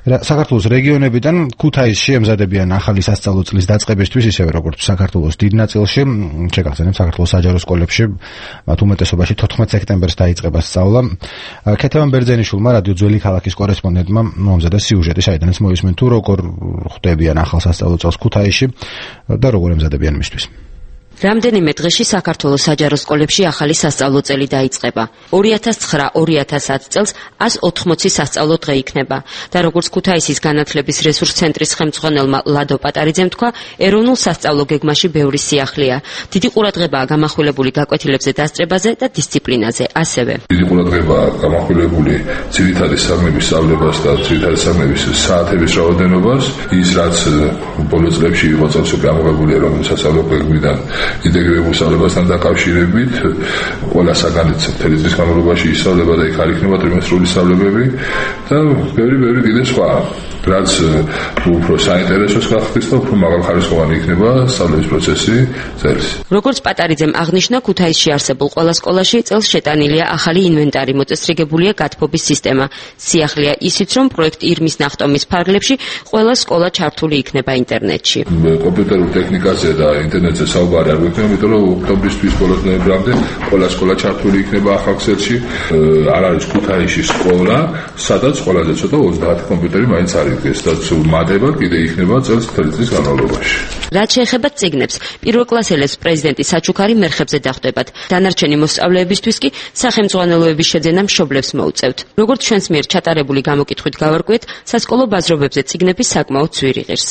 საქართველოს რეგიონებიდან ქუთაისში ემზადებიან ახალი სასწავლო წლის დაწყებისთვის, ისევე როგორც საქართველოს დიდ ნაწილში. შეგახსენებთ, საქართველოს საჯარო სკოლებში მათ უმეტესობაში თოთხმეტ სექტემბერს დაიწყება სწავლა. ქეთევან ბერძენიშვილმა რადიო ძველი ქალაქის კორესპონდენტმა მომზადა სიუჟეტი, საიდანაც მოისმენ თუ როგორ ხვდებიან ახალ სასწავლო წელს ქუთაისში და როგორ ემზადებიან მისთვის. რამდენიმე დღეში საქართველოს საჯარო სკოლებში ახალი სასწავლო წელი დაიწყება. ორი ათას ცხრა ორი ათას ათი წელს ას ოთხმოცი სასწავლო დღე იქნება და როგორც ქუთაისის განათლების რესურს ცენტრის ხელმძღვანელმა ლადო პატარიძემ თქვა, ეროვნულ სასწავლო გეგმაში ბევრი სიახლეა. დიდი ყურადღებაა გამახვილებული გაკვეთილებზე დასწრებაზე და დისციპლინაზე, ასევე. დიდი ყურადღებაა გამახვილებული ძირითადი საგნების სწავლებას და ძირითადი საგნების საათების რაოდენობას, ის რაც ბოლო წლებში იყო წელსები ამოღებული ეროვნულ სასწავლო გეგმიდან ინტეგრირებულ სწავლებასთან დაკავშირებით, ყველა საგანით მთელი წლის განმავლობაში ისწავლება და იქ არ იქნება ტრიმესტრული სწავლებები და ბევრი ბევრი კიდე სხვა, რაც უფრო საინტერესოს გახდეს და უფრო მაღალხარისხოვანი იქნება სწავლების პროცესი წელს. როგორც პატარიძემ აღნიშნა, ქუთაისში არსებულ ყველა სკოლაში წელს შეტანილია ახალი ინვენტარი, მოწესრიგებულია გათბობის სისტემა. სიახლეა ისიც, რომ პროექტ ირმის ნახტომის ფარგლებში ყველა სკოლა ჩართული იქნება ინტერნეტში. კომპიუტერულ ტექნიკაზე და ინტერნეტზე საუბარი არ გვექნება, იმიტომ რომ ოქტომბრის ბოლოს ნოემბრამდე ყველა სკოლა ჩართული იქნება ახალ ქსელში. არ არის ქუთაისში სკოლა, სადაც ყველაზე ცოტა ოცდაათი კომპიუტერი მაინც არ იდგეს და მატება კიდე იქნება წელს მთელი წლის განმავლობაში. რაც შეეხება წიგნებს, პირველკლასელებს პრეზიდენტი საჩუქარი მერხებზე დახვდებათ. დანარჩენი მოსწავლეებისთვის კი სახელმძღვანელოების შეძენა მშობლებს მოუწევთ. როგორც ჩვენს მიერ ჩატარებული გამოკითხვით გავარკვიეთ, სასკოლო ბაზრობებზე წიგნების საკმაოდ ძვირი ღირს.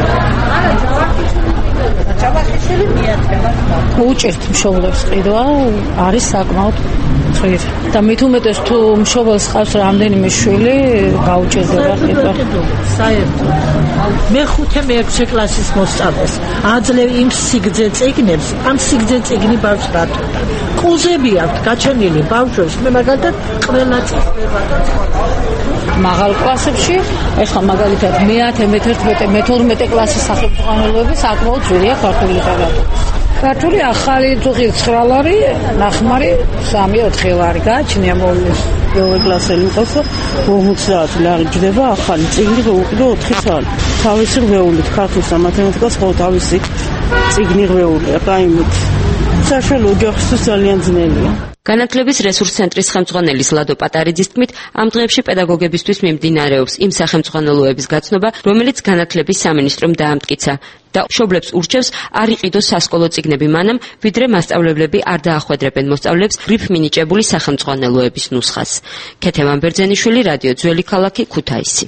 უჭერთ მშობლებს ყიდვა, არის საკმაოდ ხშირი. და მით უმეტეს თუ მშობელს ყავს რამდენიმე შვილი, გაუჭირდება ყიდვა. საერთოდ. მეხუთე მეექვსე კლასის მოსწავლეს აძლევ იმ სიგრძე წიგნებს, ამ სიგრძე წიგნი ბავშვს დათვდა. კუზები აქვს გაჩენილი ბავშვებს, მე მაგალითად ყველა წიგნება მაღალ კლასებში, ეხლა მაგალითად მეათე, მეთერთმეტე, მეთორმეტე კლასის სახელმძღვანელოები საკმაოდ ძვირია ქართული ლიტერატურის. ქართული ახალი თუ ცხრა ლარი, ნახმარი სამი ოთხი ლარი გააჩნია მოვლის. პირველი კლასელი მყავს ოცდაათი ლარი ჯდება ახალი წიგნი გაუყიდო ოთხი წელი. თავისი რვეულით ქართულს და მათემატიკას ხო თავისი წიგნი რვეულია, რაიმით. საშუალო ოჯახისთვის ძალიან ძნელია. განათლების რესურს ცენტრის ხელმძღვანელის ლადო პატარიძის თქმით, ამ დღეებში პედაგოგებისთვის მიმდინარეობს იმ სახელმძღვანელოების გაცნობა, რომელიც განათლების სამინისტრომ დაამტკიცა და მშობლებს ურჩევს არ იყიდოს სასკოლო წიგნები მანამ, ვიდრე მასწავლებლები არ დაახვედრებენ მოსწავლეებს რიფ მინიჭებული სახელმძღვანელოების ნუსხას. ქეთევან ბერძენიშვილი, რადიო ძველი ქალაქი, ქუთაისი.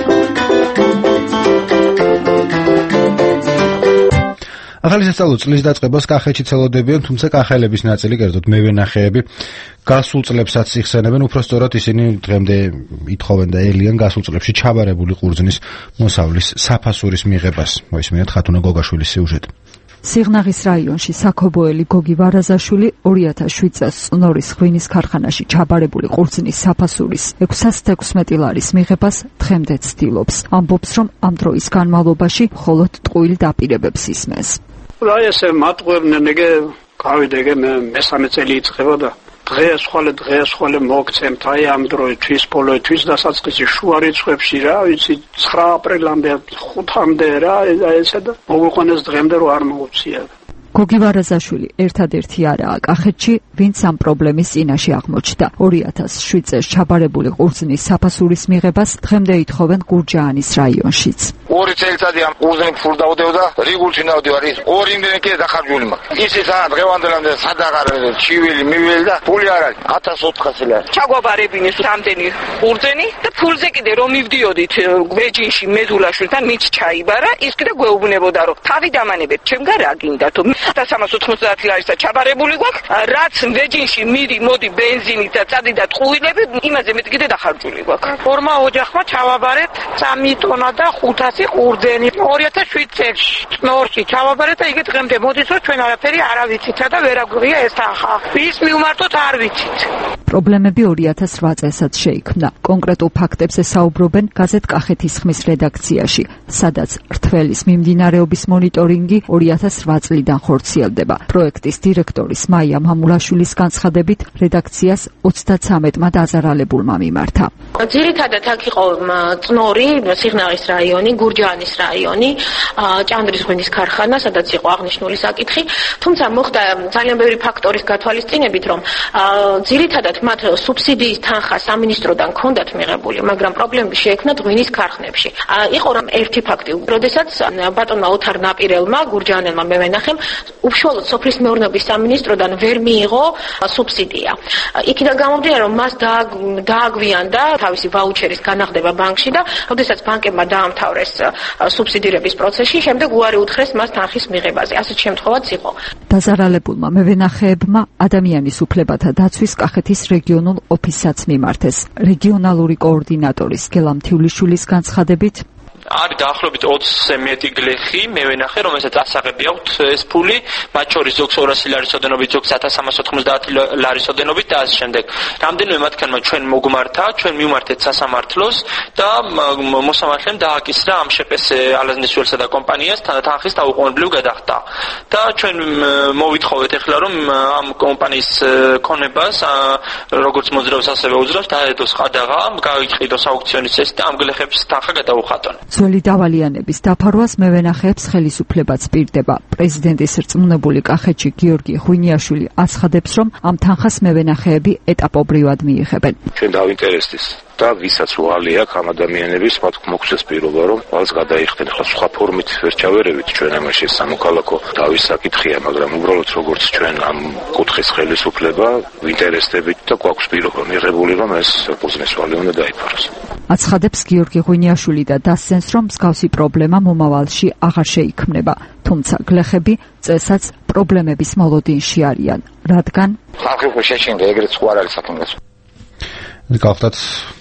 ახალი სასწავლო წლის დაწყებას კახეთში ცელოდებიან, თუმცა კახელების ნაწილი, კერძოდ მევენახეები, გასულ წლებსაც იხსენებენ, უფრო სწორად ისინი დღემდე ითხოვენ და ელიან გასულ წლებში ჩაბარებული ყურძნის მოსავლის საფასურის მიღებას. მოისმინეთ ხათუნა გოგაშვილის სიუჟეტი. სიღნაღის რაიონში საქობოელი გოგი ვარაზაშვილი ორი ათას შვიდ წელს წნორის ღვინის ქარხანაში ჩაბარებული ყურძნის საფასურის ექვსას თექვსმეტი ლარის მიღებას დღემდე ცდილობს. ამბობს, რომ ამ დროის განმავლობაში მხოლოდ ტყუილ დაპირებებს ისმენს. რა ესე მატყურნე ნეგე გავიდეგე მე მესამე წელი იწყება და დღეს ხოლე დღეს ხოლე მოგცემთ აი ამ დროისთვის ბოლოთვის დასაწყისი შუა რიცხვებში რა ვიცი ცხრა აპრილამდე ხუთამდე რა ესე და მოგვიყვანეს დღემდე რომ არ მოუწია. გოგი ვარაზაშვილი ერთადერთი არაა კახეთში, ვინც ამ პრობლემის წინაშე აღმოჩნდა. ორი ათას შვიდ წელს ჩაბარებული ყურძნის საფასურის მიღებას დღემდე ითხოვენ გურჯაანის რაიონშიც. ორი წელიწადი ამ ყურძნი ფურდავდევდა, რიგულში ნავდივარ, ის ორი იმდენი კიდე დახარჯული მაქვს. ისიც არა დღევანდელამდე სადაღარ ჩივილი მიველი და ფული არ არის ათას ოთხასი ლარი. ჩაგვაბარებინეს რამდენი ყურძენი და ფულზე კიდე რომ მივდიოდით ვეჯინში მეზულაშვილთან მით ჩაიბარა, ის კიდე გვეუბნებოდა რომ თავი დამანებეთ, ჩემგან რა გინდათო ათას სამას ოთხმოცდაათი ლარისა ჩაბარებული გვაქვს, რაც ვეჯინში მიდი მოდი ბენზინით და წადი და ტყუილები, იმაზე მეტი კიდე დახარჯული გვაქვს. ორმა ოჯახმა ჩავაბარეთ სამი ტონა და ხუთასი ყურძენი ორი ათას შვიდ წელს წნორში ჩავაბარეთ და იგივე დღემდე მოდის რომ ჩვენ არაფერი არ ვიცით და ვერ აგვიღია ეს ახლა. ის მივმართოთ არ ვიცით. პრობლემები ორი ათას რვა წელსაც შეიქმნა. კონკრეტულ ფაქტებზე საუბრობენ გაზეთ კახეთის ხმის რედაქციაში, სადაც რთველის მიმდინარეობის მონიტორინგი ორი ათას რვა წლიდან ხორციელდება. პროექტის დირექტორის მაია მამულაშვილის განცხადებით, რედაქციას ოცდათრამეტმა დაზარალებულმა მიმართა. ძირითადად აქ იყო წნორი, სიღნაღის რაიონი, გურჯაანის რაიონი, ჭანდრის ღვინის ქარხანა, სადაც იყო აღნიშნული საკითხი, თუმცა მოხდა ძალიან ბევრი ფაქტორის გათვალისწინებით, რომ ძირითადად მათ სუბსიდიის თანხა სამინისტროდან ჰქონდათ მიღებული, მაგრამ პრობლემები შეექმნა ღვინის ქარხნებში. იყო რომ ერთი ფაქტი, როდესაც ბატონმა ოთარ ნაპირელმა, გურჯაანელმა მევენახემ, უშუალოდ სოფლის მეურნეობის სამინისტროდან ვერ მიიღო სუბსიდია. იქიდან გამომდინარე, რომ მას დააგვიანდა თავისი ვაუჩერის განაღდება ბანკში და როდესაც ბანკებმა დაამთავრეს სუბსიდირების პროცესში, შემდეგ უარი უთხრეს მას თანხის მიღებაზე. ასეთ შემთხვევაც იყო. დაზარალებულმა მევენახეებმა ადამიანის უფლებათა დაცვის კახეთის რეგიონულ ოფისსაც მიმართეს. რეგიონალური კოორდინატორის გელა მთივლიშვილის განცხადებით, არის დაახლოებით ოცზე მეტი გლეხი მევენახე, რომელსაც ასაღები აქვთ ეს ფული, მათ შორის ზოგს ორასი ლარის ოდენობით, ზოგს ათას სამას ოთხმოცდაათი ლარის ოდენობით და ასე შემდეგ. რამდენიმე მათგანმა ჩვენ მოგმართა, ჩვენ მივმართეთ სასამართლოს და მოსამართლემ დააკისრა ამ შპს ალაზნისველსა და კომპანიას თანხის დაუყოვნებლივ გადახდა. და ჩვენ მოვითხოვეთ ახლა რომ ამ კომპანიის ქონებას როგორც მოძრაობს ასევე უძრავს დაედოს ყადაღა, გაიყიდოს აუქციონის წესი და ამ გლეხებს თანხა გადაუხატონ. ძველი დავალიანების დაფარვას მევენახეებს ხელისუფლებაც პირდება. პრეზიდენტის რწმუნებული კახეთში გიორგი ღვინიაშვილი აცხადებს, რომ ამ თანხას მევენახეები ეტაპობრივად მიიღებენ. ჩვენ დავინტერესდეს და ვისაც უალი აქვს ამ ადამიანების მათ მოგცეს პირობა რომ ყველს გადაიხდენ. ხო სხვა ფორმით ვერ ჩავერევით ჩვენ ამაში სამოქალაქო დავის საკითხია, მაგრამ უბრალოდ როგორც ჩვენ ამ კუთხის ხელისუფლება ვინტერესდებით და გვაქვს პირობა მიღებული რომ ეს ბიზნეს ვალი უნდა დაიფაროს. აცხადებს გიორგი ღვინიაშვილი და დასცენს, რომ მსგავსი პრობლემა მომავალში აღარ შეიქმნება. თუმცა გლეხები წელსაც პრობლემების მოლოდინში არიან, რადგან ხალხი ხო შეჩინდა ეგრეთ სხვა არის საკითხი. გავხდათ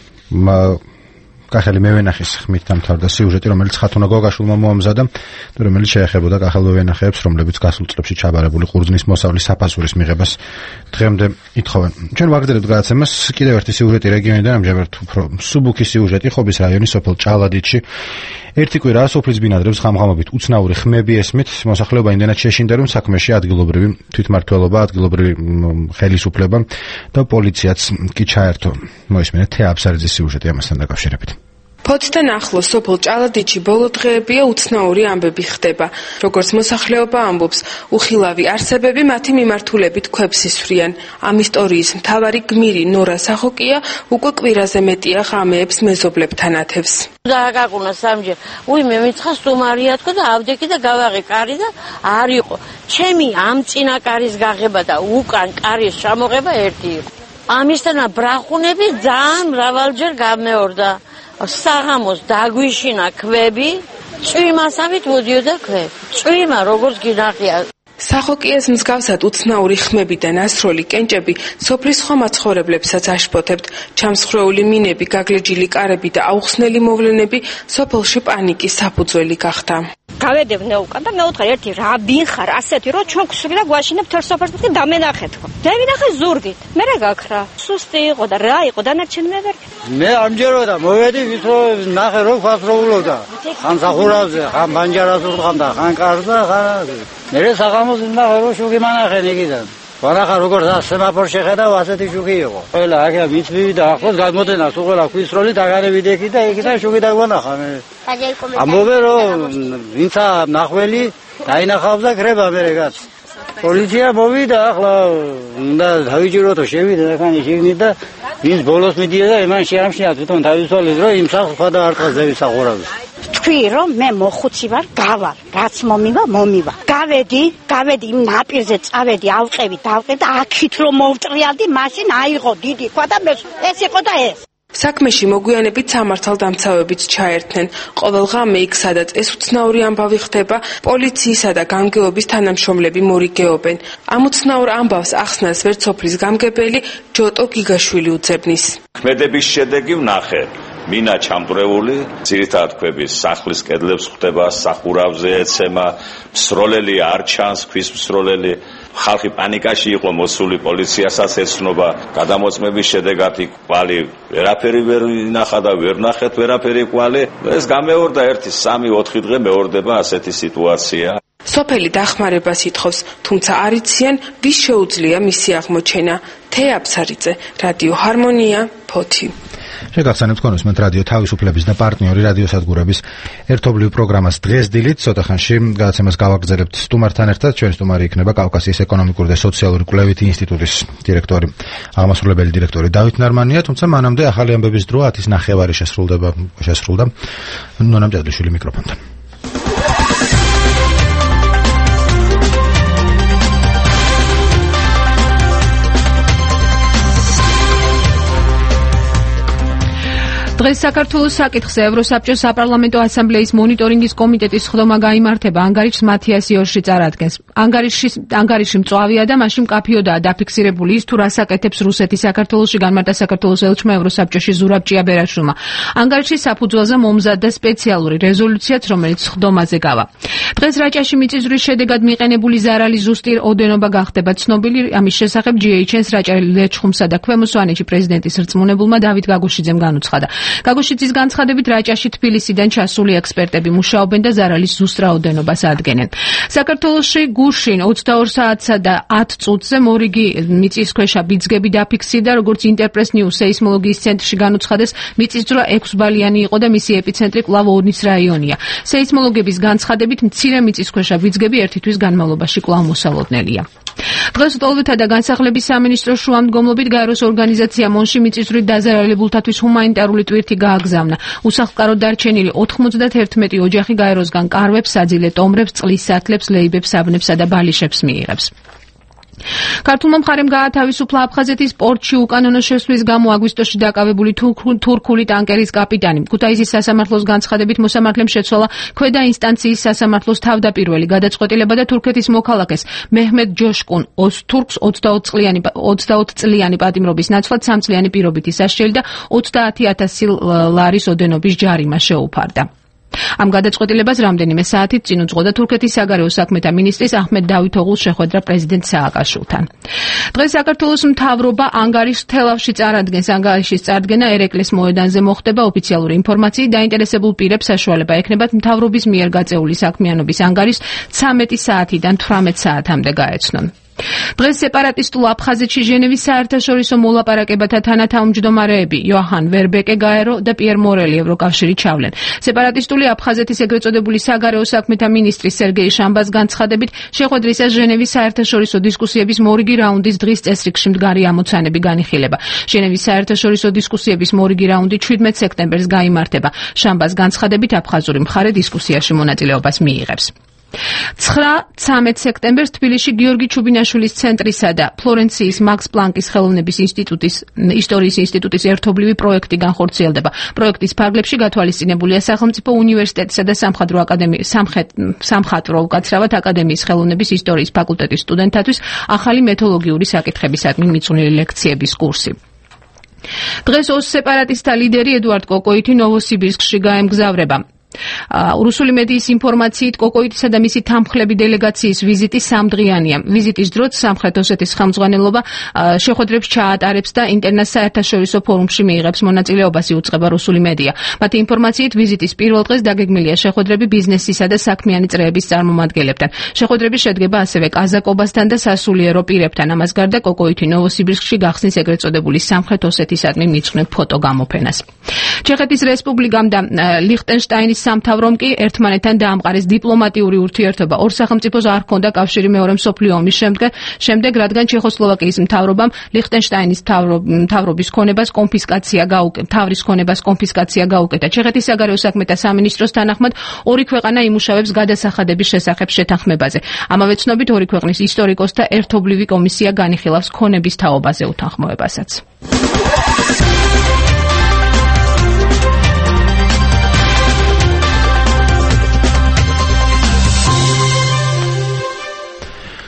კახელი მევენახის ხმით დამთავრდა სიუჟეტი, რომელიც ხათუნა გოგაშვილმა მოამზადა, რომელიც შეეხებოდა კახელ მევენახეებს, რომლებიც გასულ წლებში ჩაბარებული ყურძნის მოსავლის საფასურის მიღებას დღემდე ითხოვენ. ჩვენ ვაგრძელებთ გადაცემას, კიდევ ერთი სიუჟეტი რეგიონიდან, ამჟამად უფრო სუბუქი სიუჟეტი ხობის რაიონის სოფელ ჭალადიდში. ერთი კვირაა სოფლის ბინადრებს ხამხამობით უცნაური ხმები ესმით, მოსახლეობა იმდენად შეშინდა, რომ საქმეში ადგილობრივი თვითმმართველობა, ადგილობრივი ხელისუფლება და პოლიციაც კი ჩაერთო. მოისმინეთ თეა აბსარიძის სიუჟეტი ამასთან დაკავშირებით. ფოთთან ახლოს სოფელ ჭალადიდში ბოლო დღეებია უცნაური ამბები ხდება. როგორც მოსახლეობა ამბობს, უხილავი არსებები მათი მიმართულებით ქვებს ისვრიან. ამ ისტორიის მთავარი გმირი ნორა სახოკია უკვე კვირაზე მეტია ღამეებს მეზობლებთან ათევს. დააგაგუნა სამჯერ. უი მე მიცხა სტუმარია თქო და ავდექი და გავაღე კარი და არ იყო. ჩემი ამ წინა კარის გაღება და უკან კარის ჩამოღება ერთი იყო. ამისთანა ბრახუნები ძალიან მრავალჯერ გამეორდა. საღამოს დაგვიშინა ქვები, წვიმასავით მოდიოდა ქვები. წვიმა როგორც გინახია. სახოკიას მსგავსად უცნაური ხმები და ნასროლი კენჭები სოფლის სხვა მაცხოვრებლებსაც აშფოთებთ. ჩამსხვრეული მინები, გაგლეჯილი კარები და აუხსნელი მოვლენები სოფელში პანიკის საფუძველი გახდა. გავედევნე უკან და მეუთხარ ერთი რა ბინხარ ასეთი რომ ჩვენ გვსვი და გვაშინებ თელ სოფელს და დამენახეთ. დავინახე ზურგით. მე რა გაქრა? სუსტი იყო და რა იყო დანარჩენი მე ვერ. მე ამჯეროდა მოვედი ვისრო ნახე რომ ფასროულობდა. ხან სახურავზე, ხან ბანჯარას ურღამდა, ხან კარდა, ხან მე საღამოს ნახე რომ შუგი მანახენ იქიდან. ვარახა როგორც სემაფორ შეხედა ასეთი შუგი იყო. ყველა აქა მიწვი და ახლოს გადმოდენას უყურა ქვისროლი დაგანებით ეკი და იქიდან შუგი დაგვანახა მე. ამბობენ რომ ვინცა ნახველი დაინახავს და კრება მე რეგაც. პოლიცია მოვიდა ახლა უნდა დავიჭიროთო შევიდა ახანი შეგნით და ვინც ბოლოს მიდია და იმან შეამშია თვითონ თავისუფლად რომ იმ სახს ხვა და არტყას ზევის აღურავის. თქვი რომ მე მოხუცი ვარ, გავალ, რაც მომივა, მომივა. გავედი, გავედი იმ ნაპირზე წავედი, ავყევი, დავყევი და აქით რომ მოვტრიალდი, მაშინ აიღო დიდი ქვა და მე ეს იყო და ეს. საქმეში მოგვიანებით სამართალდამცავებიც ჩაერთნენ. ყოველ ღამე იქ, სადაც ეს უცნაური ამბავი ხდება, პოლიციისა და გამგეობის თანამშრომლები მორიგეობენ. ამ უცნაურ ამბავს ახსნას ვერც სოფლის გამგებელი ჯოტო გიგაშვილი უძებნის. ქმედების შედეგი ვნახე. მინა ჩამბრეული, ძირითადად ქვების სახლის კედლებს ხვდება, სახურავზე ეცემა, მსროლელი არ ჩანს, ქვის მსროლელი. ხალხი პანიკაში იყო მოსული, პოლიციასაც ეცნობა. გადამოწმების შედეგად იქ კვალი ვერაფერი ვერ ინახა და ვერ ნახეთ ვერაფერი კვალი. ეს გამეორდა ერთი, სამი, ოთხი დღე მეორდება ასეთი სიტუაცია. სოფელი დახმარებას ითხოვს, თუმცა არ იციან, ვის შეუძლია მისი აღმოჩენა. თეა აბსარიძე, რადიო ჰარმონია, ფოთი. შეგახსენებთ კონუსმეთ რადიო თავისუფლების და პარტნიორი რადიოსადგურების ერთობლივ პროგრამას დღეს დილით ცოტა ხანში გადაცემას გავაგრძელებთ სტუმართან ერთად. ჩვენი სტუმარი იქნება კავკასიის ეკონომიკური და სოციალური კვლევითი ინსტიტუტის დირექტორი, აღმასრულებელი დირექტორი დავით ნარმანია, თუმცა მანამდე ახალი ამბების დრო ათის ნახევარი შესრულდება შესრულდა ნონა მჭედლიშვილი მიკროფონთან. დღეს საქართველოს საკითხზე ევროსაბჭოს საპარლამენტო ასამბლეის მონიტორინგის კომიტეტის ხდომა გაიმართება. ანგარიშს მათიას იორში წარადგენს. ანგარიში ანგარიში მწვავეა და მაშინ მკაფიოდაა დაფიქსირებული ის თუ რას აკეთებს რუსეთი საქართველოში განმარტა საქართველოს ელჩმა ევროსაბჭოში ზურაბ ჭიაბერაშვილმა. ანგარიშის საფუძველზე მომზადდა სპეციალური რეზოლუციაც, რომელიც ხდომაზე გავა. დღეს რაჭაში მიწისძვრის შედეგად მიყენებული ზარალის ზუსტი ოდენობა გახდება ცნობილი. ამის შესახებ ჯი ეიჩ ენს რაჭა ლეჩხუმსა და ქვემო სვანეთში პრეზიდენტის რწმუნებულმა დავით გაგუშიძემ განუცხადა. გაგუშიძის განცხადებით რაჭაში თბილისიდან ჩასული ექსპერტები მუშაობენ და ზარალის ზუსტ რაოდენობას ადგენენ. საქართველოში გუშინ ოცდაორ საათსა და ათ წუთზე მორიგი მიწისქვეშა ბიძგები დაფიქსირდა, როგორც ინტერპრეს ნიუს სეისმოლოგიის ცენტრში განუცხადეს, მიწისძვრა ექვსი ბალიანი იყო და მისი ეპიცენტრი კვლავ ონის რაიონია. სეისმოლოგების განცხადებით მცირე მიწისქვეშა ბიძგები ერთი თვის განმავლობაში კვლავ მოსალოდნელია. დღეს უტოლობთა და განსახლების სამინისტროს შუამდგომლობით გაეროს ორგანიზაცია მონში მიწისძვრით დაზარალებულთათვის ჰუმანიტარული ტვირთი გააგზავნა. უსახლკაროდ დარჩენილი ოთხმოცდაერთმეტი ოჯახი გაეროსგან კარვებს, საძილე ტომბრებს, წყლის სათლებს, ლეიბებს, საბნებსა და ბალიშებს მიიღებს. ქართულმა მხარემ გაათავისუფლა აფხაზეთის პორტში უკანონო შესვლის გამო აგვისტოში დაკავებული თურქული ტანკერის კაპიტანი. ქუთაისის სასამართლოს განცხადებით მოსამართლემ შეცვალა ქვედა ინსტანციის სასამართლოს თავდაპირველი გადაწყვეტილება და თურქეთის მოქალაქეს მეჰმედ ჯოშკუნ ოზთურქს ოცდაოთხ წლიანი პატიმრობის ნაცვლად სამ წლიანი პირობითი სასჯელი და ოცდაათი ათასი ლარის ოდენობის ჯარიმა შეუფარდა. ამ გადაწყვეტილებას რამდენიმე საათით წინ უძღოდა თურქეთის საგარეო საქმეთა მინისტრის აჰმედ დავითოღლუს შეხვედრა პრეზიდენტ სააკაშვილთან. დღეს საქართველოს მთავრობა ანგარიშს თელავში წარადგენს. ანგარიშის წარდგენა ერეკლეს მოედანზე მოხდება. ოფიციალური ინფორმაციით დაინტერესებულ პირებს საშუალება ექნებათ მთავრობის მიერ გაწეული საქმიანობის ანგარიშს ცამეტი საათიდან თვრამეტ საათამდე გაეცნონ. დღეს სეპარატისტულ აფხაზეთში ჟენევის საერთაშორისო მოლაპარაკებათა თანათავმჯდომარეები იოჰან ვერბეკე გაერო და პიერ მორელი ევროკავშირი ჩავლენ. სეპარატისტული აფხაზეთის ეგრეთ წოდებული საგარეო საქმეთა მინისტრი სერგეი შამბას განცხადებით, შეხვედრისას ჟენევის საერთაშორისო დისკუსიების მორიგი რაუნდის დღის წესრიგში მდგარი ამოცანები განიხილება. ჟენევის საერთაშორისო დისკუსიების მორიგი რაუნდი შვიდმეტ სექტემბერს გაიმართება. შამბას განცხადებით, აფხაზური მხარე დისკუსიაში მონაწილეობას მიიღებს. ცხრა ცამეტ სექტემბერს თბილისში გიორგი ჩუბინაშვილის ცენტრისა და ფლორენციის მაქს პლანკის ხელოვნების ინსტიტუტის ისტორიის ინსტიტუტის ერთობლივი პროექტი განხორციელდება. პროექტის ფარგლებში გათვალისწინებულია სახელმწიფო უნივერსიტეტისა და სამხატვრო აკადემიის სამხატვრო უკაცრავად აკადემიის ხელოვნების ისტორიის ფაკულტეტის სტუდენტთათვის ახალი მეთოდოლოგიური საკითხებისადმი მიწვნილი ლექციების კურსი. დღეს ოს სეპარატისტთა ლიდერი ედუარდ კოკოიტი ნოვოსიბირსკში გაემგზავრება. რუსული მედიის ინფორმაციით კოკოიტისა და მისი თანმხლები დელეგაციის ვიზიტი სამდღიანია. ვიზიტის დროც სამხრეთ ოსეთის ხელმძღვანელობა შეხვედრებს ჩაატარებს და ინტერნეტ საერთაშორისო ფორუმში მიიღებს მონაწილეობას, იუწყება რუსული მედია. მათი ინფორმაციით ვიზიტის პირველ დღეს დაგეგმილია შეხვედრები ბიზნესისა და საქმიანი წრეების წარმომადგენლებთან. შეხვედრები შედგება ასევე კაზაკობასთან და სასულიერო პირებთან. ამას გარდა კოკოიტი ნოვოსიბირსკში გახსნის ეგრეთ წოდებული სამხრეთ ოსეთისადმი მიძღვნილ ფოტოგამოფენას. ჩეხეთის რესპუბლიკამ და ლიხტენშტაინის სამთავრომ კი ერთმანეთთან დაამყარეს დიპლომატიური ურთიერთობა. ორ სახელმწიფოს არ ჰქონდა კავშირი მეორე მსოფლიო ომის შემდეგ, რადგან ჩეხოსლოვაკიის მთავრობამ ლიხტენშტაინის მთავრობის ქონებას კონფისკაცია გაუკეთა, თავრის ქონებას კონფისკაცია გაუკეთა. ჩეხეთის საგარეო საქმეთა სამინისტროს თანახმად ორი ქვეყანა იმუშავებს გადასახადების შესახებ შეთანხმებაზე. ამავე ცნობით ორი ქვეყნის ისტორიკოსთა ერთობლივი კომისია განიხილავს ქონების თაობაზე უთანხმოებასაც.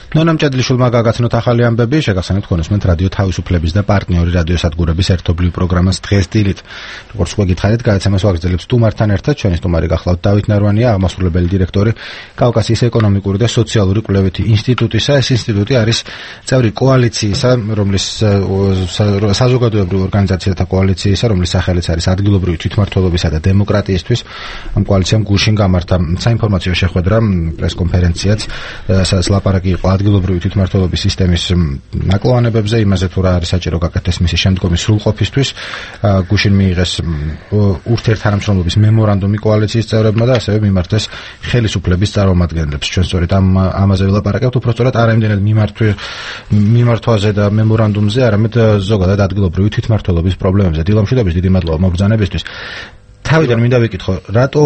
ნონამ ჭედლიშვილმა გაგაცნოთ ახალი ამბები, შეგახსენებთ თქვენსმენთ რადიო თავისუფლების და პარტნიორი რადიო სადგურების ერთობლივ პროგრამას დღეს დილით. როგორც უკვე გითხარით, გადაცემას ვაგრძელებს სტუმართან ერთად. ჩვენი სტუმარი გახლავთ დავით ნარვანია, აღმასრულებელი დირექტორი კავკასიის ეკონომიკური და სოციალური კვლევითი ინსტიტუტისა. ეს ინსტიტუტი არის წევრი კოალიციისა, რომლის საზოგადოებრივ ორგანიზაციათა კოალიციისა, რომლის სახელიც არის ადგილობრივი თვითმმართველობისა და დემოკრატიისთვის. ამ კოალიციამ გუშინ გამართა საინფორმაციო შეხვედრა, პრესკონფერენციაც, სადაც ლაპარაკი იყო ადგილობრივი თვითმმართველობის სისტემის ნაკლოვანებებზე, იმაზე თუ რა არის საჭირო გაკეთდეს მისი შემდგომი სრულყოფისთვის. გუშინ მიიღეს ურთიერთთანამშრომლობის მემორანდუმი კოალიციის წევრებმა და ასევე მიმართეს ხელისუფლების წარმომადგენლებს. ჩვენ სწორედ ამ ამაზე ვილაპარაკებთ, უпростоრად არა იმდენად მიმართვაზე და მემორანდუმზე, არამედ ზოგადად ადგილობრივი თვითმმართველობის პრობლემებზე. დილამშვიდობის, დიდი მადლობა მოგბრძანებისთვის. თავიდან მინდა ვიკითხო, რატო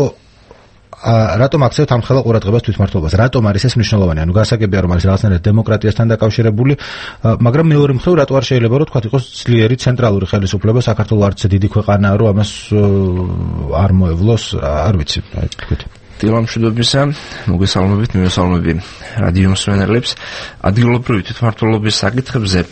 რატომ აქცევთ ამ ხელა ყურადღებას თვითმმართველობას? რატომ არის ეს მნიშვნელოვანი? ანუ გასაგებია რომ არის რაღაცნაირად დემოკრატიასთან დაკავშირებული, მაგრამ მეორე მხრივ რატო არ შეიძლება რომ თქვა იყოს ძლიერი ცენტრალური ხელისუფლება? საქართველოს არც დიდი ქვეყანაა რომ ამას არ მოევლოს, არ ვიცი, თქვით. დილამშვიდობისა, მოგესალმებით, მივესალმები რადიო მსმენელებს. ადგილობრივი თვითმმართველობის საკითხებზე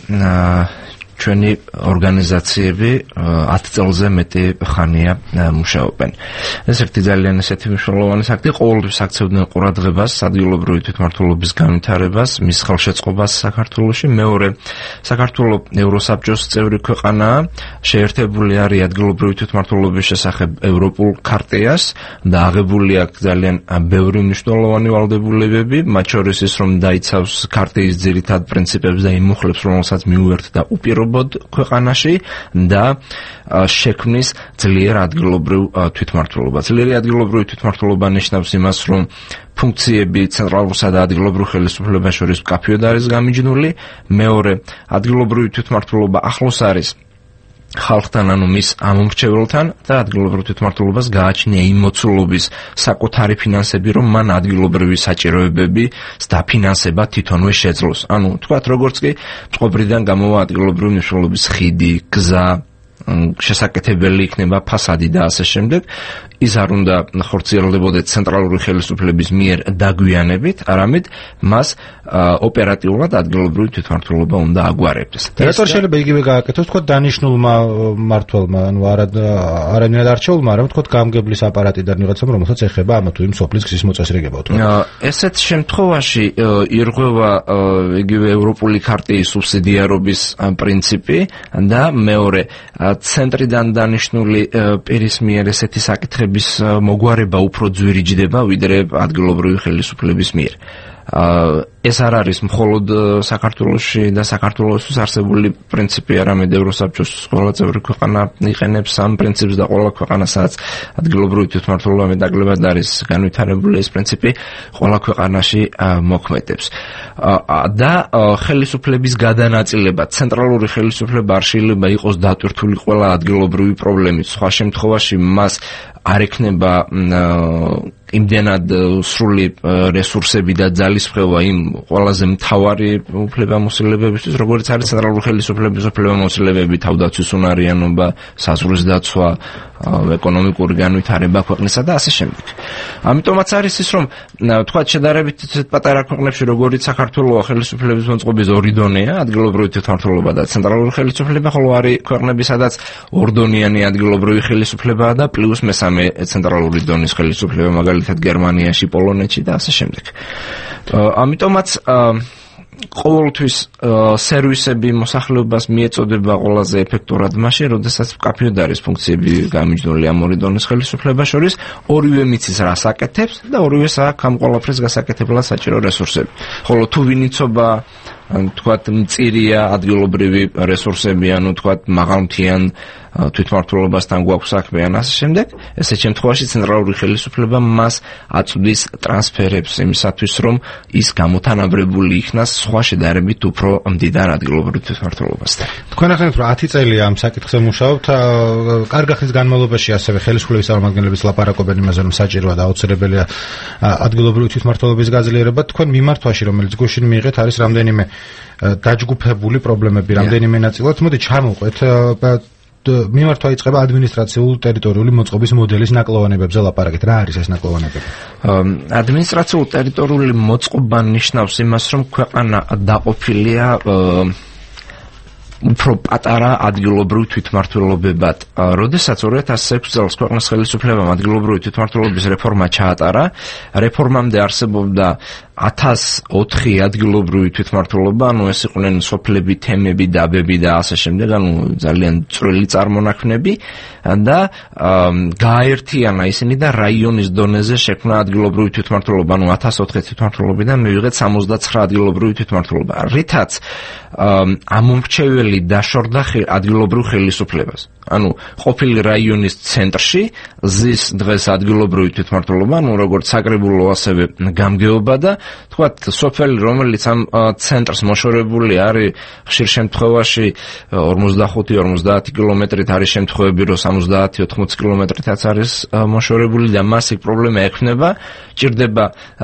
ჩვენი ორგანიზაციები ათი წელზე მეტი ხანია მუშაობენ. ეს ერთი ძალიან ესეთი მნიშვნელოვანი საკითხი, ყოველთვის აქცევდნენ ყურადღებას ადგილობრივი თვითმმართველობის განვითარებას, მის ხელშეწყობას საქართველოში. მეორე, საქართველოს ევროსაბჭოს წევრი ქვეყანაა, შეერთებული არის ადგილობრივი თვითმმართველობის შესახებ ევროპულ ქარტიას და აღებული აქვს ძალიან ბევრი მნიშვნელოვანი ვალდებულებები, მათ შორის ის რომ დაიცავს ქარტიის ძირითად პრინციპებს და იმ მუხლებს, რომელსაც მიუერთდა უპირობოდ ქვეყანაში და შექმნის ძლიერ ადგილობრივ თვითმმართველობას. ძლიერი ადგილობრივი თვითმმართველობა ნიშნავს იმას, რომ ფუნქციები ცენტრალურსა და ადგილობრივ ხელისუფლებას შორის მკაფიოდ არის გამიჯნული. მეორე, ადგილობრივი თვითმმართველობა ახლოს არის ხალხთან, ანუ მის ამომრჩეველთან და ადგილობრივ თვითმმართველობას გააჩნია იმ მოცულობის საკუთარი ფინანსები, რომ მან ადგილობრივი საჭიროებები დაფინანსება თვითონვე შეძლოს. ანუ თქვათ, როგორც კი წყობრიდან გამოვა ადგილობრივი მნიშვნელობის ხიდი, გზა, შესაკეთებელი იქნება ფასადი და ასე შემდეგ, ის არ უნდა ხორციელდებოდეს ცენტრალური ხელისუფლების მიერ დაგვიანებით, არამედ მას ოპერატიულად ადგილობრივი თვითმმართველობა უნდა აგვარებდეს. რატო შეიძლება იგივე გააკეთოს, თქვა დანიშნულმა მმართველმა, ანუ არა არამედ არჩეულმა, არამედ თქვა გამგებლის აპარატიდან ვიღაცამ, რომელსაც ეხება ამა თუ იმ სოფლის გზის მოწესრიგება. ესეთ შემთხვევაში ირღვევა იგივე ევროპული ქარტიის სუბსიდიარობის პრინციპი და მეორე, ცენტრიდან დანიშნული პირის მიერ ესეთი საკითხების მოგვარება უფრო ძვირიჯდება, ვიდრე ადგილობრივი ხელისუფლების მიერ. ეს არ არის მხოლოდ საქართველოში და საქართველოსთვის არსებული პრინციპი, არამედ ევროსაბჭოს ყველა წევრი ქვეყანა იყენებს ამ პრინციპს და ყველა ქვეყანა, სადაც ადგილობრივი თვითმმართველობა მეტნაკლებად არის განვითარებული, ეს პრინციპი ყველა ქვეყანაში მოქმედებს. და ხელისუფლების გადანაწილება, ცენტრალური ხელისუფლება არ შეიძლება იყოს დატვირთული ყველა ადგილობრივი პრობლემით. სხვა შემთხვევაში მას არ ექნება იმდენად სრული რესურსები და ძალისხმევა იმ ყველაზე მთავარი უფლებამოსილებებისთვის, როგორც არის ცენტრალური ხელისუფლების უფლებამოსილებები, თავდაცვის უნარიანობა, საზღვრის დაცვა, ეკონომიკური განვითარება ქვეყნისა და ასე შემდეგ. ამიტომაც არის ის, რომ თქვათ შედარებით პატარა ქვეყნებში, როგორც საქართველოს ხელისუფლების მოწყობის ორი დონეა, ადგილობრივი თვითმმართველობა და ცენტრალური ხელისუფლება, ხოლო არის ქვეყნები, სადაც ორდონიანი ადგილობრივი ხელისუფლებაა და პლუს მესამე ცენტრალური დონის ხელისუფლება, მაგალითად გერმანიაში, პოლონეთში და ასე შემდეგ. ამიტომაც ყოველთვის სერვისები მოსახლეობას მიეწოდება ყველაზე ეფექტურად მაშინ, როდესაც მკაფიოდ არის ფუნქციები გამიჯნული ამ ორი დონის ხელისუფლებას შორის, ორივე მიცის რას აკეთებს და ორივეს აქვს ამ ყველაფრის გასაკეთებლად საჭირო რესურსები. ხოლო თუ ვინიცობა თქვათ მწირია ადგილობრივი რესურსები, ანუ თქვათ მაღალმთიან თვითმმართველობასთან გვაქვს საქმე ან ასე შემდეგ, ესეთ შემთხვევაში ცენტრალური ხელისუფლება მას აწვდის ტრანსფერებს იმისათვის, რომ ის გამოთანაბრებული იქნას სხვა შედარებით უფრო მდიდარ ადგილობრივ თვითმმართველობასთან. თქვენ ახლა რომ ათი წელია ამ საკითხზე მუშაობთ, კარგი ხნის განმავლობაში ასევე ხელისუფლების წარმომადგენლებს ლაპარაკობენ იმაზე, რომ საჭიროა და აუცილებელია ადგილობრივი თვითმმართველობის გაძლიერება. თქვენ მიმართვაში, რომელიც გუშინ მიიღეთ, არის რამდენიმე დაჯგუფებული პრობლემები, რამდენიმე ნაწილად. მოდი ჩამოვყვეთ მიმართვა იწყება ადმინისტრაციულ ტერიტორიული მოწყობის მოდელის ნაკლოვანებებზე ლაპარაკით. რა არის ეს ნაკლოვანებები? ადმინისტრაციულ ტერიტორიული მოწყობა ნიშნავს იმას, რომ ქვეყანა დაყოფილია უფრო პატარა ადგილობრივ თვითმმართველობებად. როდესაც ორი ათას ექვსი წელს ქვეყნის ხელისუფლებამ ადგილობრივი თვითმმართველობის რეფორმა ჩაატარა, რეფორმამდე არსებობდა ათას ოთხი ადგილობრივი თვითმმართველობა, ანუ ეს იყვნენ სოფლები, თემები, დაბები და ასე შემდეგ, ანუ ძალიან წვრილი წარმონაქმნები და გააერთიანა ისინი და რაიონის დონეზე შექმნა ადგილობრივი თვითმმართველობა, ანუ ათას ოთხი თვითმმართველობიდან მივიღეთ სამოცდაცხრა ადგილობრივი თვითმმართველობა, რითაც ამომრჩეველი დაშორდა ადგილობრივ ხელისუფლებას. ანუ ყოფილი რაიონის ცენტრში ზის დღეს ადგილობრივი თვითმმართველობა, ანუ როგორც საკრებულო, ასევე გამგეობა და თქვათ სოფელი, რომელიც ამ ცენტრს მოშორებული არის, ხშირ შემთხვევაში ორმოცდახუთი ორმოცდაათი კილომეტრით, არის შემთხვევები, რომ სამოცდაათი ოთხმოცი კილომეტრითაც არის მოშორებული და მას იქ პრობლემა ექნება, ჭირდება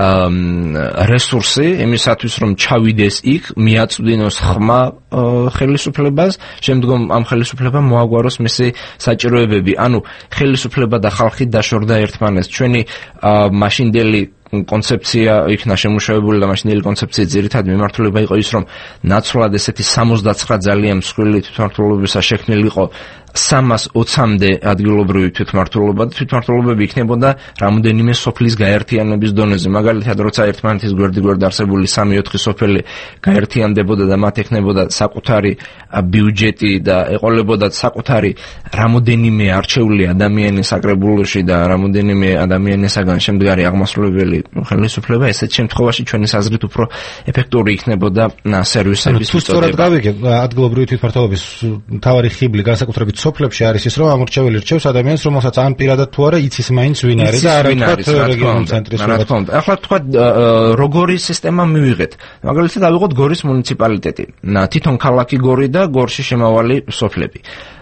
რესურსი იმისათვის, რომ ჩავიდეს იქ, მიაწვდინოს ხმა ხელისუფლებას, შემდგომ ამ ხელისუფლებამ მოაგვაროს მისი საჭიროებები. ანუ ხელისუფლება და ხალხი დაშორდა ერთმანეთს. ჩვენი მაშინდელი კონცეფცია იქნა შემუშავებული და მაშინდელი კონცეფციის ძირითადი მიმართულება იყო ის, რომ ნაცვლად ესეთი სამოცდაცხრა ძალიან მსხვილი თვითმმართველობისა შექმნილიყო სამას ოცამდე ადგილობრივი თვითმმართველობა და თვითმმართველობები იქნებოდა რამოდენიმე სოფლის გაერთიანების დონეზე. მაგალითად, როცა ერთმანეთის გვერდიგვერდ არსებული სამი ოთხი სოფელი გაერთიანდებოდა და მათ ექნებოდა საკუთარი ბიუჯეტი და ეყოლებოდათ საკუთარი რამოდენიმე არჩეული ადამიანი საკრებულოში და რამოდენიმე ადამიანისაგან შემდგარი აღმასრულებელი ხელისუფლება, ესეთ შემთხვევაში ჩვენი აზრით უფრო ეფექტური იქნებოდა სერვისების თუ სწორად გავიგებ, ადგილობრივი თვითმმართველობის მთავარი ხიბლი განსაკუთრებით სოფლებში არის ის, რომ ამორჩეველი რჩევს ადამიანს, რომელსაც ან პირადად თუ არა იცის მაინც ვინ არის და არა თქვა რეგიონულ ცენტრის რა. ახლა თქვა როგორი სისტემა მივიღეთ. მაგალითად ავიღოთ გორის მუნიციპალიტეტი. თვითონ ქალაქი გორი და გორში შემავალი სოფლები.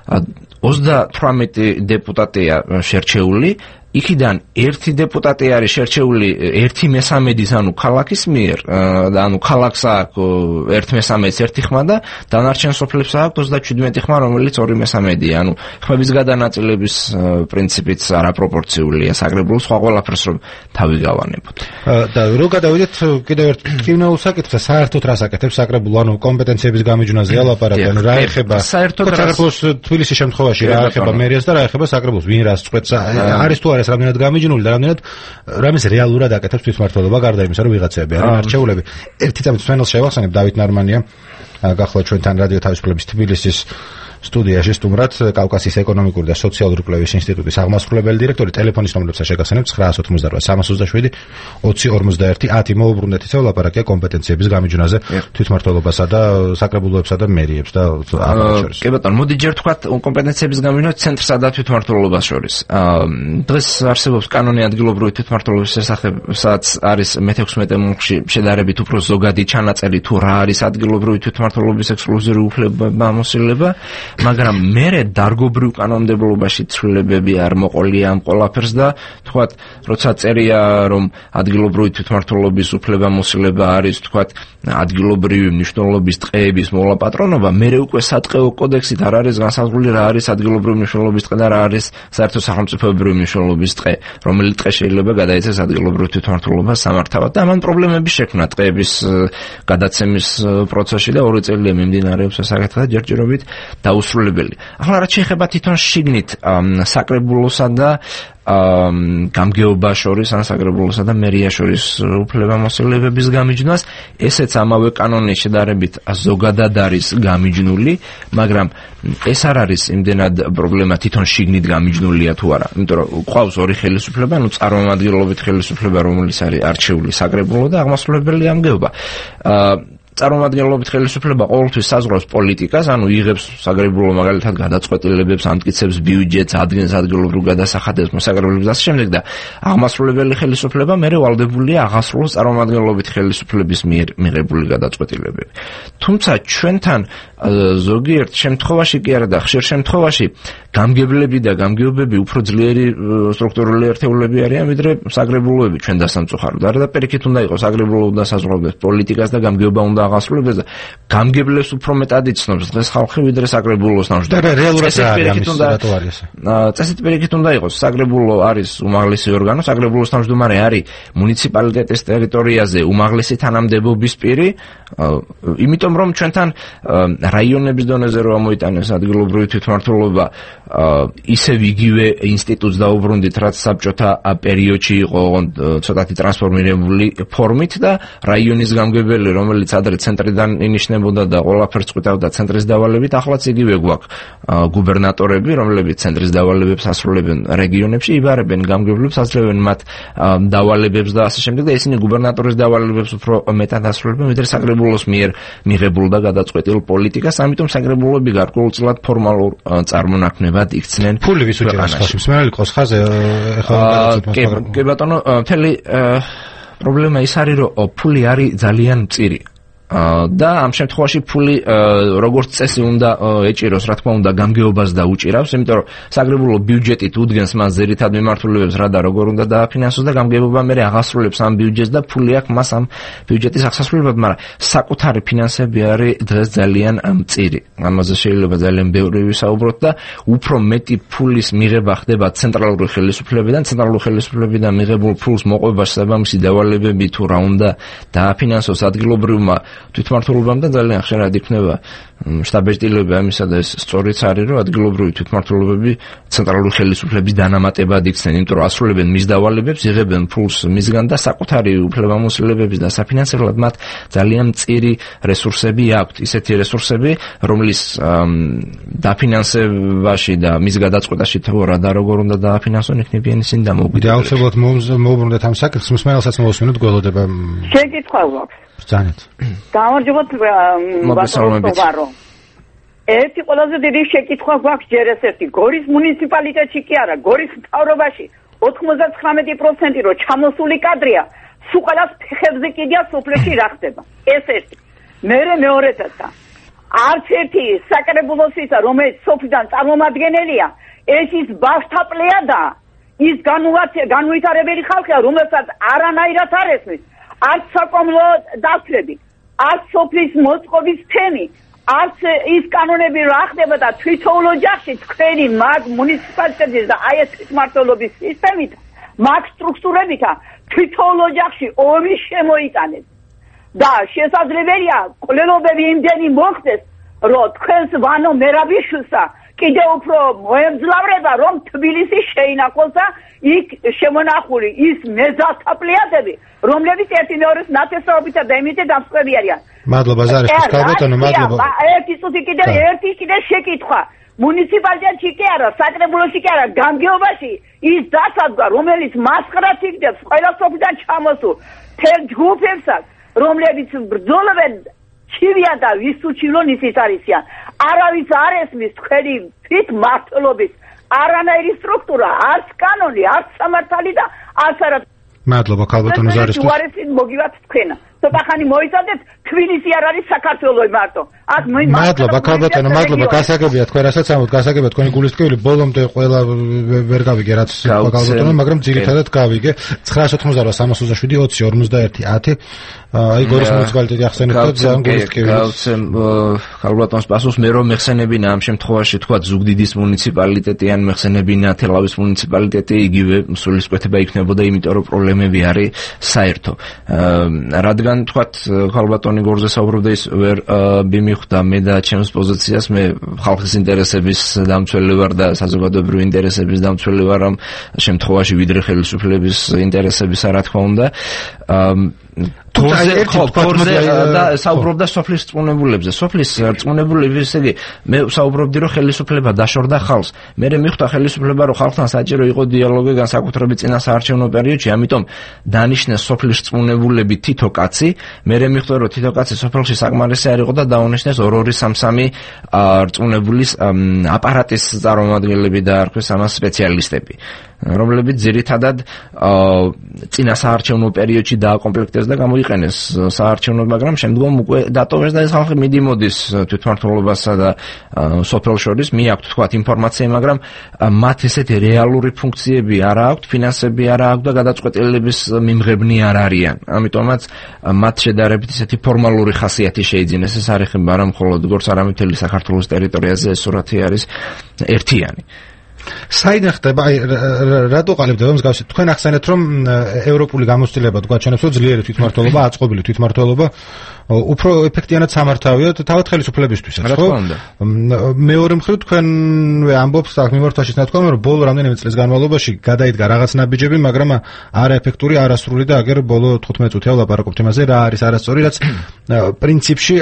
ოცდათვრამეტი დეპუტატია შერჩეული, იქიდან ერთი დეპუტატი არის შერჩეული ერთი მესამედის, ანუ ქალაქის მიერ, ანუ ქალაქს აქვს ერთი მესამედის ერთი ხმა და დანარჩენ სოფლებს აქვს ოცდაჩვიდმეტი ხმა, რომელიც ორი მესამედია. ანუ ხმების გადანაწილების პრინციპიც არაპროპორციულია, საკრებულოს სხვა ყველაფერს რომ თავი გავანებოთ. და რო გადავიდეთ კიდევ ერთ კრიმინალურ საკითხზე, საერთოდ რა საკეთებს საკრებულო, ანუ კომპეტენციების გამიჯვნაზე ალაპარაკი, ანუ რა ეხება საკრებულოს თბილისის შემთხვევაში რა ეხება მერიას და რა ეხება საკრებულოს, ვინ რას წყვეტს, არის თუ არა რამდენად გამიჯნული და რამდენად რამის რეალურად აკეთებს თვითმმართველობა, გარდა იმისა, რომ ვიღაცები არიან არჩეულები. ერთი წამით სვენელს შევახსენებ, დავით ნარმანია გახლავთ ჩვენთან რადიო თავისუფლების თბილისის სტუდიაში სტუმრად, კავკასიის ეკონომიკური და სოციალური კვლევის ინსტიტუტის აღმასრულებელი დირექტორი. ტელეფონის ნომრებსაც შეგახსენებთ ცხრაას ოცდაოთხ სამას ოცდაშვიდი ოცი ორმოცდაერთი ათი. მოუბრუნდეთ ისევ ლაპარაკია კომპეტენციების გამიჯვნაზე თვითმმართველობასა და საკრებულოებსა და მერიებს და ამას შორის. კი ბატონო, მოდი ჯერ თქვათ კომპეტენციების გამიჯვნა ცენტრსა და თვითმმართველობას შორის. დღეს არსებობს კანონი ადგილობრივი თვითმმართველობის შესახებ, სადაც არის მეთექვსმეტე მუნქში შედარებით უფრო ზოგადი ჩანაწერი თუ რა არის ადგილობრივი თვითმმართველობის ექსკლუზიური უფლება მოსილება. მაგრამ მერე დარგობრივ კანონმდებლობაში ცვლილებები არ მოყოლია ამ ყველაფერს და თქვათ, როცა წერია, რომ ადგილობრივი თვითმმართველობის უფლებამოსილება არის, თქვათ, ადგილობრივი მნიშვნელობის ტყეების მოლაპატრონობა, მერე უკვე სატყეო კოდექსით არ არის განსაზღვრული რა არის ადგილობრივი მნიშვნელობის ტყე და რა არის საერთო სახელმწიფოებრივი მნიშვნელობის ტყე, რომელიც ტყე შეიძლება გადაეცეს ადგილობრივ თვითმმართველობას სამართავად და ამან პრობლემები შექმნა ტყეების გადაცემის პროცესში და ორი წელია მიმდინარეობს ეს საკითხი და ჯერჯერობით დაუსრულებელი. ახლა რაც შეეხება თვითონ შიგნით საკრებულოსა და გამგეობა შორის, ან საკრებულოსა და მერია შორის უფლებამოსილებების გამიჯვნას, ესეც ამავე კანონის შედარებით ზოგადად არის გამიჯნული, მაგრამ ეს არ არის იმდენად პრობლემა თვითონ შიგნით გამიჯნულია თუ არა. იმიტომ რომ ყავს ორი ხელისუფლება, ანუ წარმომადგენლობით ხელისუფლება, რომელიც არის არჩეული საკრებულო და აღმასრულებელი გამგეობა. წარმომადგენლობით ხელისუფლება ყოველთვის საზღვრავს პოლიტიკას, ანუ იღებს საკრებულო მაგალითად გადაწყვეტილებებს, ამტკიცებს ბიუჯეტს, ადგენს ადგილობრივ გადასახადებს, მოსაკრებულებს და შემდეგ და აღმასრულებელი ხელისუფლება მერე ვალდებულია აღასრულოს წარმომადგენლობით ხელისუფლების მიერ მიღებული გადაწყვეტილებები. თუმცა ჩვენთან ზოგიერთ შემთხვევაში კი არა და ხშირ შემთხვევაში გამგებლები და გამგეობები უფრო ძლიერი სტრუქტურული ერთეულები არიან, ვიდრე საკრებულოები ჩვენ დასამწუხაროდ. არა და პირიქით უნდა იყოს საკრებულო და საზღვრავდეს პოლიტიკას და გამგეობა უნდა აღასრულებს და გამგებლებს უფრო მეტად იცნობს დღეს ხალხი ვიდრე საკრებულოს ნამჟდარი. და რეალურად რა არის რატო არის ეს? წესით პირიქით უნდა იყოს. საკრებულო არის უმაღლესი ორგანო, საკრებულოს თავმჯდომარე არის მუნიციპალიტეტის ტერიტორიაზე უმაღლესი თანამდებობის პირი, იმიტომ რომ ჩვენთან რაიონების დონეზე რო ამოიტანეს ადგილობრივი თვითმმართველობა ისევ იგივე ინსტიტუტს დაუბრუნდით, რაც საბჭოთა პერიოდში იყო ცოტათი ტრანსფორმირებული ფორმით და რაიონის გამგებელი, რომელიც ადრე ცენტრიდან ინიშნებოდა და ყველაფერს წყვიტავდა ცენტრის დავალებით, ახლაც იგივე გვაქვს გუბერნატორები, რომლებიც ცენტრის დავალებებს ასრულებენ რეგიონებში, იბარებენ გამგებლებს, ასრულებენ მათ დავალებებს და ასე შემდეგ და ისინი გუბერნატორის დავალებებს უფრო მეტად ასრულებენ, ვიდრე საკრებულოს მიერ მიღებულ და გადაწყვეტილ პოლიტიკას, ამიტომ საკრებულოები გარკვეულწილად ფორმალურ წარმონაქმნებად იქცნენ. ფული ვის უჭერს ხალხს? მსმენელი ყოს ხაზე ეხლა გადაწყვეტილ. კი ბატონო, მთელი პრობლემა ის არის, რომ ფული არის ძალიან მწირი. და ამ შემთხვევაში ფული როგორც წესი უნდა ეჭიროს, რა თქმა უნდა, გამგეობას და უჭირავს, იმიტომ რომ საკრებულო ბიუჯეტით უდგენს მას ძირითად მიმართულებებს რა და როგორ უნდა დააფინანსოს და გამგეობა მერე აღასრულებს ამ ბიუჯეტს და ფული აქვს მას ამ ბიუჯეტის აღსასრულებლად, მაგრამ საკუთარი ფინანსები არის დღეს ძალიან მწირი. ამაზე შეიძლება ძალიან ბევრი ვისაუბროთ და უფრო მეტი ფულის მიღება ხდება ცენტრალური ხელისუფლებიდან, ცენტრალური ხელისუფლებიდან მიღებულ ფულს მოყვება შესაბამისი დავალებები თუ რა უნდა დააფინანსოს ადგილობრივმა თვითმმართველობამ და ძალიან ხშირად იქნება შტაბ-ეტილები ამისა და ეს სწორიც არის, რომ ადგილობრივი თვითმმართველობები ცენტრალური ხელისუფლების დანამატებად იქცნენ, იმიტომ რომ ასრულებენ მის დავალებებს, იღებენ ფულს მისგან და საკუთარი უფლებამოსილებების და საფინანსებლად მათ ძალიან მწირი რესურსები აქვთ, ისეთი რესურსები, რომლის დაფინანსებაში და მის გადაწყვეტაში თუ რა და როგორ უნდა დააფინანსონ, იქნებიან ისინი დამოუკიდებელი. აუცილებლად მოუბრუნდეთ ამ საკითხს, მსმენელსაც მოვუსმინოთ გველოდება. შეკითხვა გვაქვს. ბრძანეთ. გამარჯობათ ბატონო. ერთი ყველაზე დიდი შეკითხვა გვაქვს ჯერ ეს ერთი. გორის მუნიციპალიტეტში კი არა, გორის მთავრობაში ოთხმოცდათხრამეტი პროცენტი რო ჩამოსული კადრია, სულ ყველას ფეხებზე კიდია სოფლებში რა ხდება. ეს ერთი. მერე მეორედაც არც ერთი საკრებულოსისა, რომელიც სოფლიდან წარმომადგენელია, ეს ის ბავშვთა პლეადა, ის განუვითარებელი ხალხია, რომელსაც არანაირად არ ესმის. არც საკომლო დაცლები, არც სოფლის მოწყობის თემი, არც ის კანონები რა ხდება და თვითოულ ოჯახში თქვენი მაგ მუნიციპალიტეტის და აი ეს თვითმმართველობის სისტემით, მაგ სტრუქტურებით თვითოულ ოჯახში ომი შემოიტანეს. და შესაძლებელია კვლელობები იმდენი მოხდეს, რომ თქვენს ვანო მერაბიშვილსა კიდევ უფრო მოემძლავრება, რომ თბილისი შეინახოს და იქ შემონახული ის მეზალთა პლეადები, რომლებიც ერთი მეორეს ნათესაობითა და იმითი დამსწრები არიან. მადლობა ზარიშვილ, კალბატონო, მადლობა. ერთი წუთი კიდევ ერთი კიდევ შეკითხვა. მუნიციპალიტეტში კი არა, საკრებულოში კი არა, გამგეობაში ის დასადგა, რომელიც მასყრად იგდებს ყველა სოფლიდან ჩამოსულ თელ ჯგუფებსაც, რომლებიც ბრძოლობენ ჩივიან და ვის უჩილონ ისიც არისიან. არავის არ ესმის თქვენი თვითმმართველობის არანაირი სტრუქტურა, არც კანონი, არც სამართალი და არც არა. მადლობა კალბატონო ზარიშვილ. უარესი მოგივათ თქვენა. ცოტა ხანი მოიცადეთ, თბილისი არ არის საქართველოს მარტო. აქ მადლობა კალბატონო, მადლობა, გასაგებია თქვენ რასაც ამბობთ, გასაგებია თქვენი გულის ტკივილი, ბოლომდე ყველა ვერ გავიგე რაც კალბატონო, მაგრამ ძირითადად გავიგე. ცხრაას ოცდაოთხ სამას ოცდაშვიდი ოცი ორმოცდაერთი ათი. აი გორის მუნიციპალიტეტი ახსენეთ და ძალიან გულის ტკივილი. გავცემ კალბატონს პასუხს, მე რომ მეხსენებინა ამ შემთხვევაში თქვა ზუგდიდის მუნიციპალიტეტი ან მეხსენებინა თელავის მუნიციპალიტეტი, იგივე სულისკვეთება იქნებოდა, იმიტომ რომ პრობლემები არის საერთო. რადგან თქვათ ქალბატონი გორზე საუბრობდა, ის ვერ მიმიხვდა მე და ჩემს პოზიციას, მე ხალხის ინტერესების დამცველი ვარ და საზოგადოებრივი ინტერესების დამცველი ვარ ამ შემთხვევაში, ვიდრე ხელისუფლების ინტერესებისა, რა თქმა უნდა. თორზე თორზე და საუბრობდა სოფლის რწმუნებულებზე. სოფლის რწმუნებულები, ესე იგი, მე საუბრობდი, რომ ხელისუფლება დაშორდა ხალხს. მე მივხვდა ხელისუფლება, რომ ხალხთან საჭირო იყო დიალოგი განსაკუთრებით წინა საარჩევნო პერიოდში, ამიტომ დანიშნეს სოფლის რწმუნებულები თითო კაცი. მე მივხვდა, რომ თითო კაცი სოფელში საკმარისი არ იყო და დაუნიშნეს ორ-ორი სამ-სამი რწმუნებულის აპარატის წარმომადგენლები დაარქვეს ამას სპეციალისტები, რომლებიც ძირითადად წინა საარჩევნო პერიოდში დააკომპლექტეს იწვიეს და გამოიყენეს საარჩევნოდ, მაგრამ შემდგომ უკვე დატოვეს და ეს ხალხი მიდიმოდის თვითმმართველობასა და სოფელ შორის, მიაქვთ თქვათ ინფორმაცია, მაგრამ მათ ესეთი რეალური ფუნქციები არ აქვთ, ფინანსები არ აქვთ და გადაწყვეტილების მიმღებნი არ არიან. ამიტომაც მათ შედარებით ესეთი ფორმალური ხასიათი შეიძინეს. ეს არ ეხება არა მხოლოდ როგორც არა მთელი საქართველოს ტერიტორიაზე, ეს სურათი არის ერთიანი. საიდან ხდება, აი რატო ყალიბდება მსგავსი? თქვენ ახსენეთ, რომ ევროპული გამოცდილება გვაჩვენებს, რომ ძლიერი თვითმმართველობა, აწყობილი თვითმმართველობა უფრო ეფექტიანად სამართავია თავად ხელისუფლებისთვისაც, ხო? მეორე მხრივ თქვენვე ამბობთ აქ მიმართვაშიც ნათქვამი, რომ ბოლო რამდენიმე წლის განმავლობაში გადაიდგა რაღაც ნაბიჯები, მაგრამ არაეფექტური, არასრული და აგერ ბოლო თხუთმეტ წუთია ვლაპარაკობთ იმაზე, რა არის არასწორი, რაც პრინციპში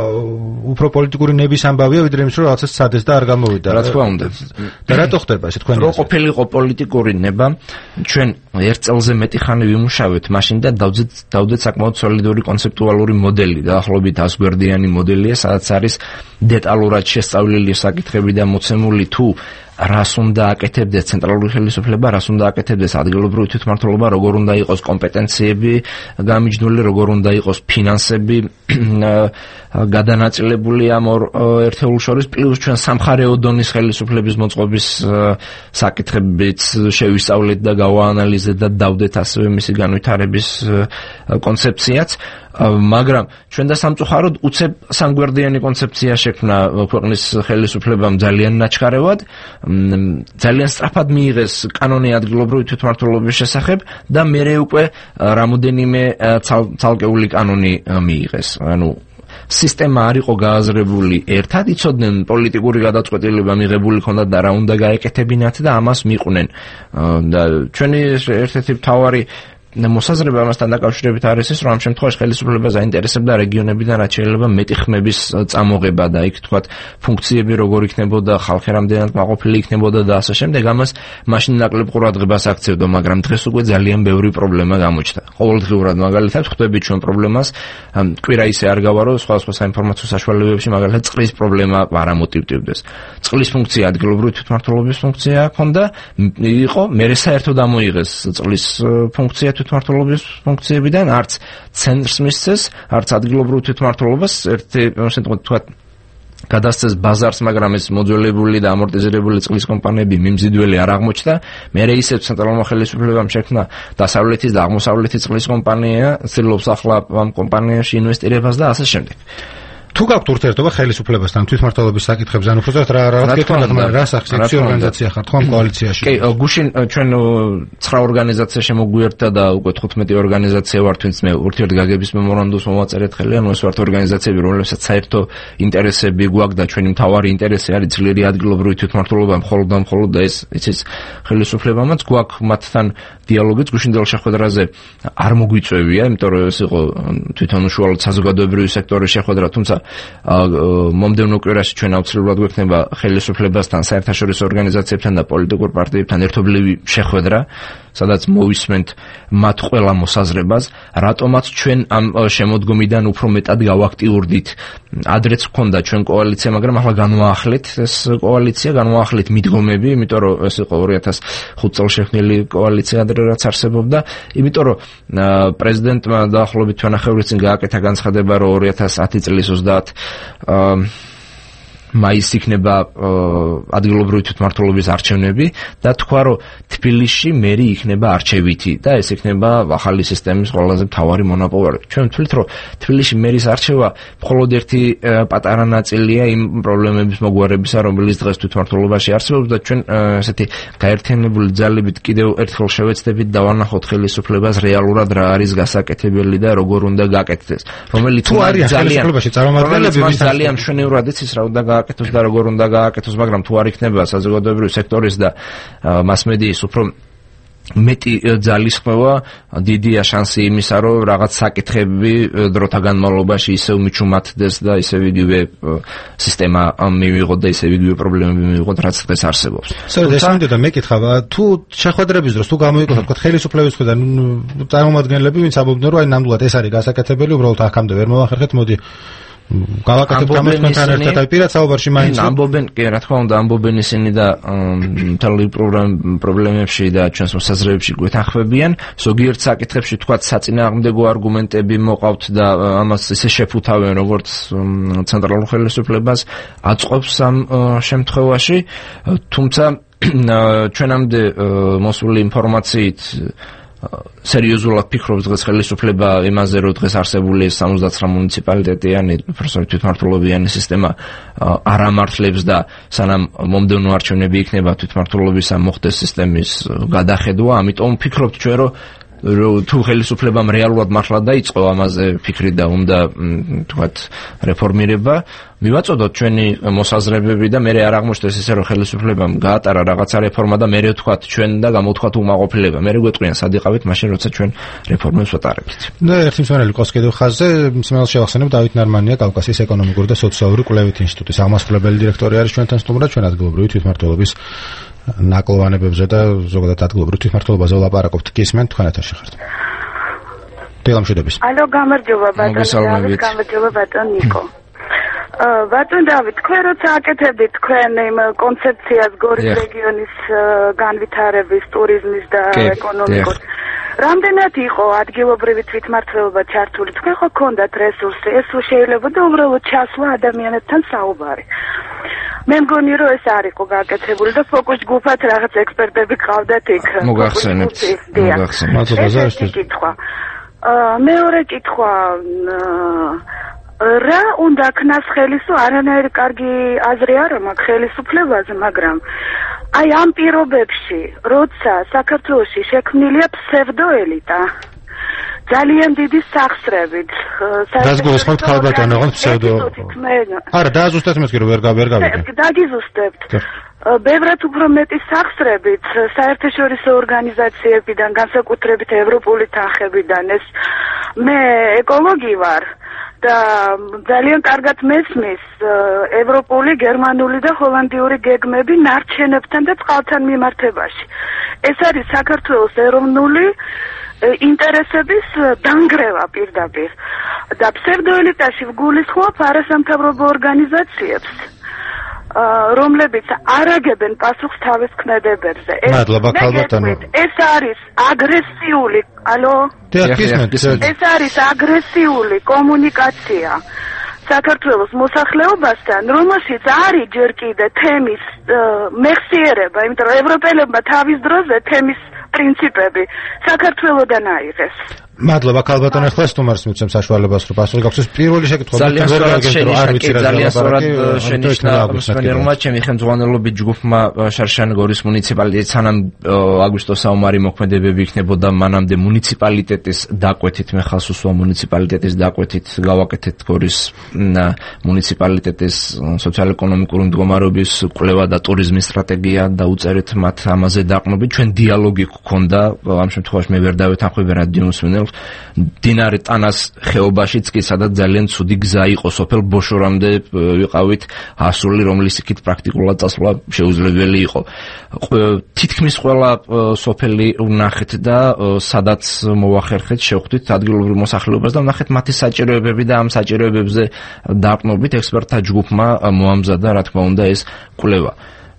უფრო პოლიტიკური ნების ამბავია, ვიდრე იმის, რომ რაღაცას სცადეს და არ გამოვიდა. რა თქმა უნდა. და რატო ხდება ეს თქვენ? რო ყოფილიყო პოლიტიკური ნება, ჩვენ ერთ წელზე მეტი ხანი ვიმუშავეთ მაშინ და დავძეთ დავდეთ საკმაოდ სოლიდური კონცეპტუალური მოდელი. დაახლოებით ას გვერდიანი მოდელია, სადაც არის დეტალურად შესწავლილი საკითხები და მოცემული თუ რას უნდა აკეთებდეს ცენტრალური ხელისუფლება, რას უნდა აკეთებდეს ადგილობრივი თვითმმართველობა, როგორ უნდა იყოს კომპეტენციები გამიჯნული, როგორ უნდა იყოს ფინანსები გადანაწილებული ამ ორ ერთეულს შორის, პლუს ჩვენ სამხარეო დონის ხელისუფლების მოწყობის საკითხებიც შევისწავლეთ და გავაანალიზეთ და დავდეთ ასევე მისი განვითარების კონცეფციაც. მაგრამ ჩვენ და სამწუხაროდ უცებ სამგვერდიანი კონცეფცია შექმნა ქვეყნის ხელისუფლებამ ძალიან ნაჩქარევად, ძალიან სწრაფად მიიღეს კანონი ადგილობრივი თვითმმართველობის შესახებ და მერე უკვე რამოდენიმე ცალკეული კანონი მიიღეს. ანუ სისტემა არ იყო გააზრებული ერთად, იცოდნენ პოლიტიკური გადაწყვეტილება მიღებული ქონდათ და რა უნდა გაეკეთებინათ და ამას მიყვნენ. და ჩვენი ერთ-ერთი მთავარი მოსაზრება ამასთან დაკავშირებით არის ის, რომ ამ შემთხვევაში ხელისუფლება заინტერესებდა რეგიონებიდან რაც შეიძლება მეტი ხმების წამოღება და იქ თქვათ ფუნქციები როგორ იქნებოდა, ხალხი რამდენად მაყოფილი იქნებოდა და ასე შემდეგ. ამას მაშინ ნაკლებ ყურადღებას აქცევდა, მაგრამ დღეს უკვე ძალიან ბევრი პრობლემა გამოჩნდა. ყოველდღიურად მაგალითად ხვდებით ჩვენ პრობლემას, კვირა ისე არ გავარო სხვადასხვა საინფორმაციო საშუალებებში, მაგალითად წყლის პრობლემა არ ამოტივტივდეს. წყლის ფუნქცია ადგილობრივი თვითმმართველობის ფუნქცია ჰქონდა, იყო, მერე საერთოდ ამოიღეს წყლის ფუნქცია თვითმმართველობის ფუნქციებიდან, არც ცენტრს მისცეს, არც ადგილობრივ თვითმმართველობას, ერთი შემთხვევით თქვა გადასცეს ბაზარს, მაგრამ ეს მოძველებული და ამორტიზირებული წყლის კომპანიები მიმზიდველი არ აღმოჩნდა. მერე ისევ ცენტრალურმა ხელისუფლებამ შექმნა დასავლეთის და აღმოსავლეთის წყლის კომპანია, ცდილობს ახლა ამ კომპანიაში ინვესტირებას და ასე შემდეგ. თუ გაქვთ ურთიერთობა ხელისუფლებასთან თვითმმართველობის საკითხებზე, ანუ უბრალოდ რა რა გეკითხა რა სახის ორგანიზაცია ხართ ხო ამ კოალიციაში? კი, გუშინ ჩვენ ცხრა ორგანიზაცია შემოგვიერთდა და უკვე თხუთმეტი ორგანიზაცია ვართ, ვინც მე ურთიერთგაგების მემორანდუმს მოვაწერეთ ხელი, ანუ ეს ვართ ორგანიზაციები, რომლებსაც საერთო ინტერესები გვაქვს და ჩვენი მთავარი ინტერესი არის ძლიერი ადგილობრივი თვითმმართველობა, მხოლოდ და მხოლოდ და ეს იცის ხელისუფლებამაც გვაქვს მათთან დიალოგიც გუშინდელ შეხვედრაზე არ მოგვიწევია, იმიტომ რომ ეს იყო თვითონ უშუალოდ საზოგადოებრივი სექტორის შეხვედრა, თუმცა მომდევნო კვირაში ჩვენ აუცილებლად გვექნება ხელისუფლებასთან, საერთაშორისო ორგანიზაციებთან და პოლიტიკურ პარტიებთან ერთობლივი შეხვედრა, სადაც მოვისმენთ მათ ყველა მოსაზრებას, რატომაც ჩვენ ამ შემოდგომიდან უფრო მეტად გავაქტიურდით. ადრეც გქონდა ჩვენ კოალიცია, მაგრამ ახლა განვაახლეთ ეს კოალიცია, განვაახლეთ მიდგომები, იმიტომ რომ ეს იყო ორი ათას ხუთ წელს შექმნილი კოალიცია, ადრე რაც არსებობდა, იმიტომ რომ პრეზიდენტმა დაახლოებით თვენახევრის წინ გააკეთა განცხადება, რომ ორი ათას ათი წლის ოცდაათი მაისს იქნება ადგილობრივი თვითმმართველობის არჩევნები და თქვა, რომ თბილისში მერი იქნება არჩევითი და ეს იქნება ახალი სისტემის ყველაზე მთავარი მონაპოვარი. ჩვენ ვთვლით, რომ თბილისში მერის არჩევა მხოლოდ ერთი პატარა ნაწილია იმ პრობლემების მოგვარებისა, რომელიც დღეს თვითმმართველობაში არსებობს და ჩვენ ესეთი გაერთიანებული ძალებით კიდევ ერთხელ შევეცდებით და ვანახოთ ხელისუფლებას რეალურად რა არის გასაკეთებელი და როგორ უნდა გაკეთდეს. რომელიც ძალიან ძალიან მშვენივრად იცის რა უნდა გააკეთოს და როგორ უნდა გააკეთოს, მაგრამ თუ არ იქნება საზოგადოებრივი სექტორის და მასმედიის უფრო მეტი ძალისხმევა, დიდია შანსი იმისა, რომ რაღაც საკითხები დროთა განმავლობაში ისევ მიჩუმათდეს და ისევ იგივე სისტემა მივიღოთ და ისევ იგივე პრობლემები მივიღოთ, რაც დღეს არსებობს. სწორედ ეს მინდოდა მეკითხა, თუ შეხვედრების დროს თუ გამოიყო თქვა ხელისუფლების მხრიდან წარმომადგენლები, ვინც ამბობდნენ, რომ აი ნამდვილად ეს არის გასაკეთებელი, უბრალოდ აქამდე ვერ მოვახერხეთ, მოდი გავაკეთებ გამოს თქვენთან ერთად აი პირად საუბარში მაინც ამბობენ კი რა თქმა უნდა ამბობენ ისინი და მთელი პრობლემებში და ჩვენს მოსაზრებებში გვეთანხმებიან ზოგიერთ საკითხებში თქვა საწინააღმდეგო არგუმენტები მოყავთ და ამას ისე შეფუთავენ როგორც ცენტრალურ ხელისუფლებას აწყობს ამ შემთხვევაში თუმცა ჩვენამდე მოსული ინფორმაციით სერიოზულად ფიქრობს დღეს ხელისუფლება იმაზე, რომ დღეს არსებული სამოცდათვრამეტ მუნიციპალიტეტიანი თვითმმართველობიანი სისტემა არ ამართლებს და სანამ მომდევნო არჩევნები იქნება თვითმმართველობის ამ მოხდეს სისტემის გადახედვა, ამიტომ ვფიქრობთ ჩვენ, რომ თუ ხელისუფლებამ რეალურად მართლა დაიწყო ამაზე ფიქრი და უნდა თქვათ რეფორმირება, მივაწოდოთ ჩვენი მოსაზრებები და მე არ აღმოჩნდეს ისე რომ ხელისუფლებამ გაატარა რაღაცა რეფორმა და მე ვთქვათ ჩვენ და გამოვთქვათ უმაყოფილება. მე გვეტყვიან სად იყავით მაშინ როცა ჩვენ რეფორმებს ვატარებთ. და ერთი მსმენელი ყავს კიდევ ხაზზე, მსმენელს შევახსენებ დავით ნარმანია კავკასიის ეკონომიკური და სოციალური კვლევით ინსტიტუტის აღმასრულებელი დირექტორი არის ჩვენთან სტუმრად, ჩვენ ადგილობრივი თვითმმართველობის ნაკლოვანებებზე და ზოგადად ადგილობრივ თვითმმართველობაზე ვლაპარაკობთ. გისმენთ თქვენ ეთერში ხართ. დილამშვიდობის. ალო, გამარჯობა ბატონო, გამარჯობა ბატონ ნიკო. ბატონ დავით, თქვენ როცა აკეთებთ თქვენ იმ კონცეფციას გორის რეგიონის განვითარების, ტურიზმის და ეკონომიკის, რამდენად იყო ადგილობრივი თვითმმართველობა ჩართული? თქვენ ხო გქონდათ რესურსი, ეს შეიძლება და უბრალოდ ჩასვლა ადამიანებთან საუბარი. მე მგონი რომ ეს არ იყო გაკეთებული და ფოკუს ჯგუფად რაღაც ექსპერტები ყავდათ იქ. მოგახსენებთ. მოგახსენებთ. კითხვა. მეორე კითხვა რა უნდა ქნას ხელისო არანაირი კარგი აზრი არ მაქვს ხელისუფლებაზე, მაგრამ აი ამ პირობებში, როცა საქართველოში შექმნილია ფსევდოელიტა ძალიან დიდი სახსრებით. დაზგუროს ხართ ხალბატონო, ოღონდ ფსევდო. არა, დააზუსტეთ მეთქი რომ ვერ ვერ გავიგე. დაგიზუსტებთ. ბევრად უფრო მეტი სახსრებით საერთაშორისო ორგანიზაციებიდან, განსაკუთრებით ევროპული თანხებიდან ეს მე ეკოლოგი ვარ და ძალიან კარგად მესმის ევროპული, გერმანული და ჰოლანდიური გეგმები ნარჩენებთან და წყალთან მიმართებაში. ეს არის საქართველოს ეროვნული ინტერესების დანგრევა პირდაპირ და ფსევდოელიტაში ვგულისხმობ არასამთავრობო ორგანიზაციებს, რომლებიც არ აგებენ პასუხს თავის ქმედებებზე. მადლობა ქალბატონო. ეს არის აგრესიული, ალო? ეს არის აგრესიული კომუნიკაცია საქართველოს მოსახლეობასთან, რომელშიც არის ჯერ კიდე თემის მეხსიერება, იმიტომ რომ ევროპელებმა თავის დროზე თემის პრინციპები საქართველოდან აიღეს. მადლობა ქალბატონო, ახლა სტუმარს მიცემ საშუალებას რომ პასუხი გაქვს. პირველი შეკითხვა ძალიან სწორად შენიშნა მსმენელმა ჩემი ხელმძღვანელობით ჯგუფმა შარშან გორის მუნიციპალიტეტის სანამ აგვისტოს საომარი მოქმედებები იქნებოდა მანამდე მუნიციპალიტეტის დაკვეთით მე ხალხს უსვა მუნიციპალიტეტის დაკვეთით გავაკეთეთ გორის მუნიციპალიტეტის სოციალ-ეკონომიკური მდგომარეობის კვლევა და ტურიზმის სტრატეგია და უწერეთ მათ ამაზე დაყრდნობით. ჩვენ დიალოგი გქონდა ამ შემთხვევაში მე ვერ დავეთანხმები რადიო მსმენელს დინარი ტანას ხეობაშიც კი სადაც ძალიან ცუდი გზა იყო სოფელ ბოშორამდე ვიყავით ასული რომლის იქით პრაქტიკულად წასვლა შეუძლებელი იყო. თითქმის ყველა სოფელი ვნახეთ და სადაც მოვახერხეთ შევხვდით ადგილობრივ მოსახლეობას და ვნახეთ მათი საჭიროებები და ამ საჭიროებებზე დაყრდნობით ექსპერტთა ჯგუფმა მოამზადა რა თქმა უნდა ეს კვლევა.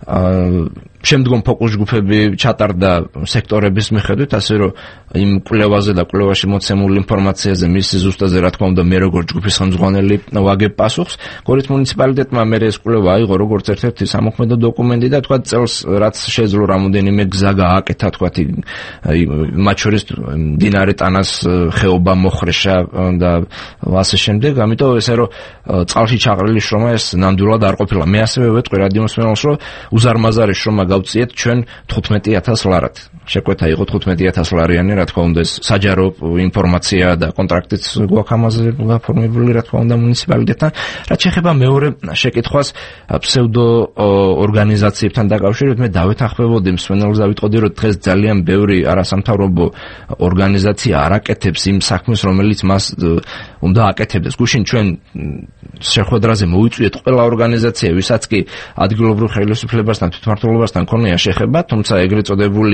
შემდგომ ფოკუს ჯგუფები ჩატარდა სექტორების მიხედვით, ასე რომ იმ კვლევაზე და კვლევაში მოცემულ ინფორმაციაზე მის ზუსტაზე რა თქმა უნდა მე როგორც ჯგუფის ხელმძღვანელი ვაგებ პასუხს. გორის მუნიციპალიტეტმა მე ეს კვლევა აიღო როგორც ერთ-ერთი სამოქმედო დოკუმენტი და თქვა წელს რაც შეძლო რამოდენიმე გზა გააკეთა თქვა მათ შორის დინარე ტანას ხეობა მოხრეშა და ასე შემდეგ. ამიტომ ესე რომ წყალში ჩაყრილი შრომა ეს ნამდვილად არ ყოფილა. მე ასევე ვეტყვი რადიო მსმენელს რომ უზარმაზარი შრომა გავწიეთ ჩვენ თხუთმეტი ათას ლარად. შეკვეთა იყო თხუთმეტი ათას ლარიანი, რა თქმა უნდა ეს საჯარო ინფორმაცია და კონტრაქტიც გვაქვს ამაზე გაფორმებული რა თქმა უნდა მუნიციპალიტეტთან. რაც შეეხება მეორე შეკითხვას ფსევდო ორგანიზაციებთან დაკავშირებით, მე დავეთანხმებოდი მსმენელს დავიტყოდი რომ დღეს ძალიან ბევრი არასამთავრობო ორგანიზაცია არ აკეთებს იმ საქმეს რომელიც მას უნდა აკეთებდეს. გუშინ ჩვენ შეხვედრაზე მოვიწვიეთ ყველა ორგანიზაცია ვისაც კი ადგილობრივ ხელისუფლებასთან თვითმმართველობასთან ქონია შეხება, თუმცა ეგრეთ წოდებული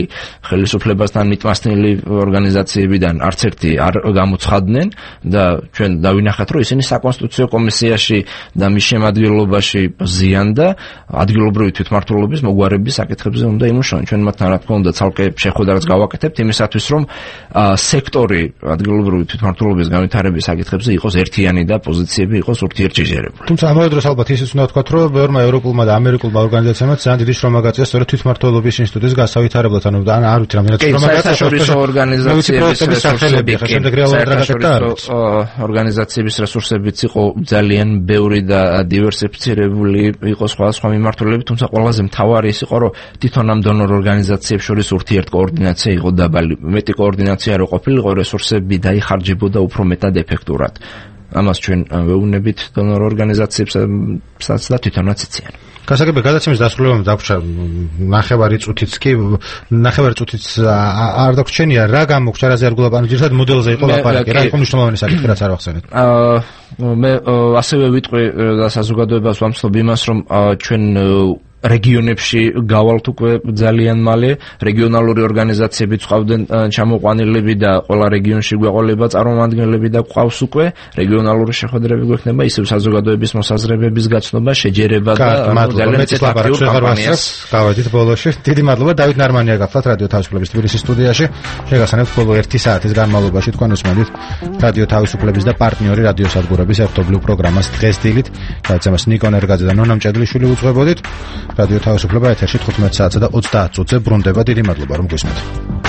ხელისუფლებასთან მიტმასნილი ორგანიზაციებიდან არც ერთი არ გამოცხადდნენ და ჩვენ დავინახეთ, რომ ისინი საკონსტიტუციო კომისიაში და მის შემადგენლობაში ზიანდა ადგილობრივი თვითმმართველობის მოგვარების საკითხებზე უნდა იმუშაონ. ჩვენ მათთან რა თქმა უნდა ცალკე შეხვედრას გავაკეთებთ იმისათვის, რომ სექტორი ადგილობრივი თვითმმართველობის განვითარების საკითხებზე იყოს ერთიანი და პოზიციები იყოს ურთიერთშეჯერებული. თუმცა ამავე დროს ალბათ ისიც უნდა ვთქვათ, რომ ბევრმა ევროპულმა და ამერიკულმა ორგანიზაციებმა ძალიან დიდი შრომა გაწია სწორედ თვითმმართველობის ინსტიტუტის გასავითარებლად, ანუ არ ვიცი რამდენად შრომა გაწია საერთაშორისო ორგანიზაციების რესურსები, შემდეგ რეალურად რა გაკეთდა ორგანიზაციების რესურსებიც იყო ძალიან ბევრი და დივერსიფიცირებული იყო სხვადასხვა მიმართულებით, თუმცა ყველაზე მთავარი ის იყო, რომ თვითონ ამ დონორ ორგანიზაციებს შორის ურთიერთკოორდინაცია იყო დაბალი. მეტი კოორდინაცია რო ყოფილიყო, რესურსები დაიხარჯებოდა უფრო მეტად ეფექტურად. ამას ჩვენ ვეუბნებით დონორ ორგანიზაციებსაც და თვითონაც იციან. გასაგებია გადაცემის დასრულებამ დაგვრჩა ნახევარი წუთიც კი ნახევარი წუთიც არ დაგვრჩენია რა გამოგვრჩა რაზე არ გულაპარაკეთ ძირითადად მოდელზე იყო ლაპარაკი რა იყო მნიშვნელოვანი საკითხი რაც არ ვახსენეთ აა მე ასევე ვიტყვი და საზოგადოებას ვამსლობ იმას რომ ჩვენ რეგიონებში გავალთ უკვე ძალიან მალე რეგიონალური ორგანიზაციები წავდნენ ჩამოყვანილები და ყველა რეგიონში გვეყოლება წარმომადგენლები და გვყავს უკვე რეგიონალური შეხვედრები გვექნება ისევ საზოგადოების მოსაზრებების გაცნობა შეჯერება და ძალიან აქტიურ კამპანიას გავედით ბოლოში დიდი მადლობა დავით ნარმანია გახლავთ რადიო თავისუფლების თბილისის სტუდიაში შეგახსენებთ ბოლო ერთი საათის განმავლობაში თქვენ უსმენთ რადიო თავისუფლების და პარტნიორი რადიოსადგურების ერთობლივ პროგრამას დღეს დილით გადაცემას ნიკო ნერგაძე და ნონა მჭედლიშვილი უძღვებოდით რადიო თავისუფლება ეთერში თხუთმეტ საათსა და ოცდაათ წუთზე ბრუნდება დიდი მადლობა რომ გვისმენთ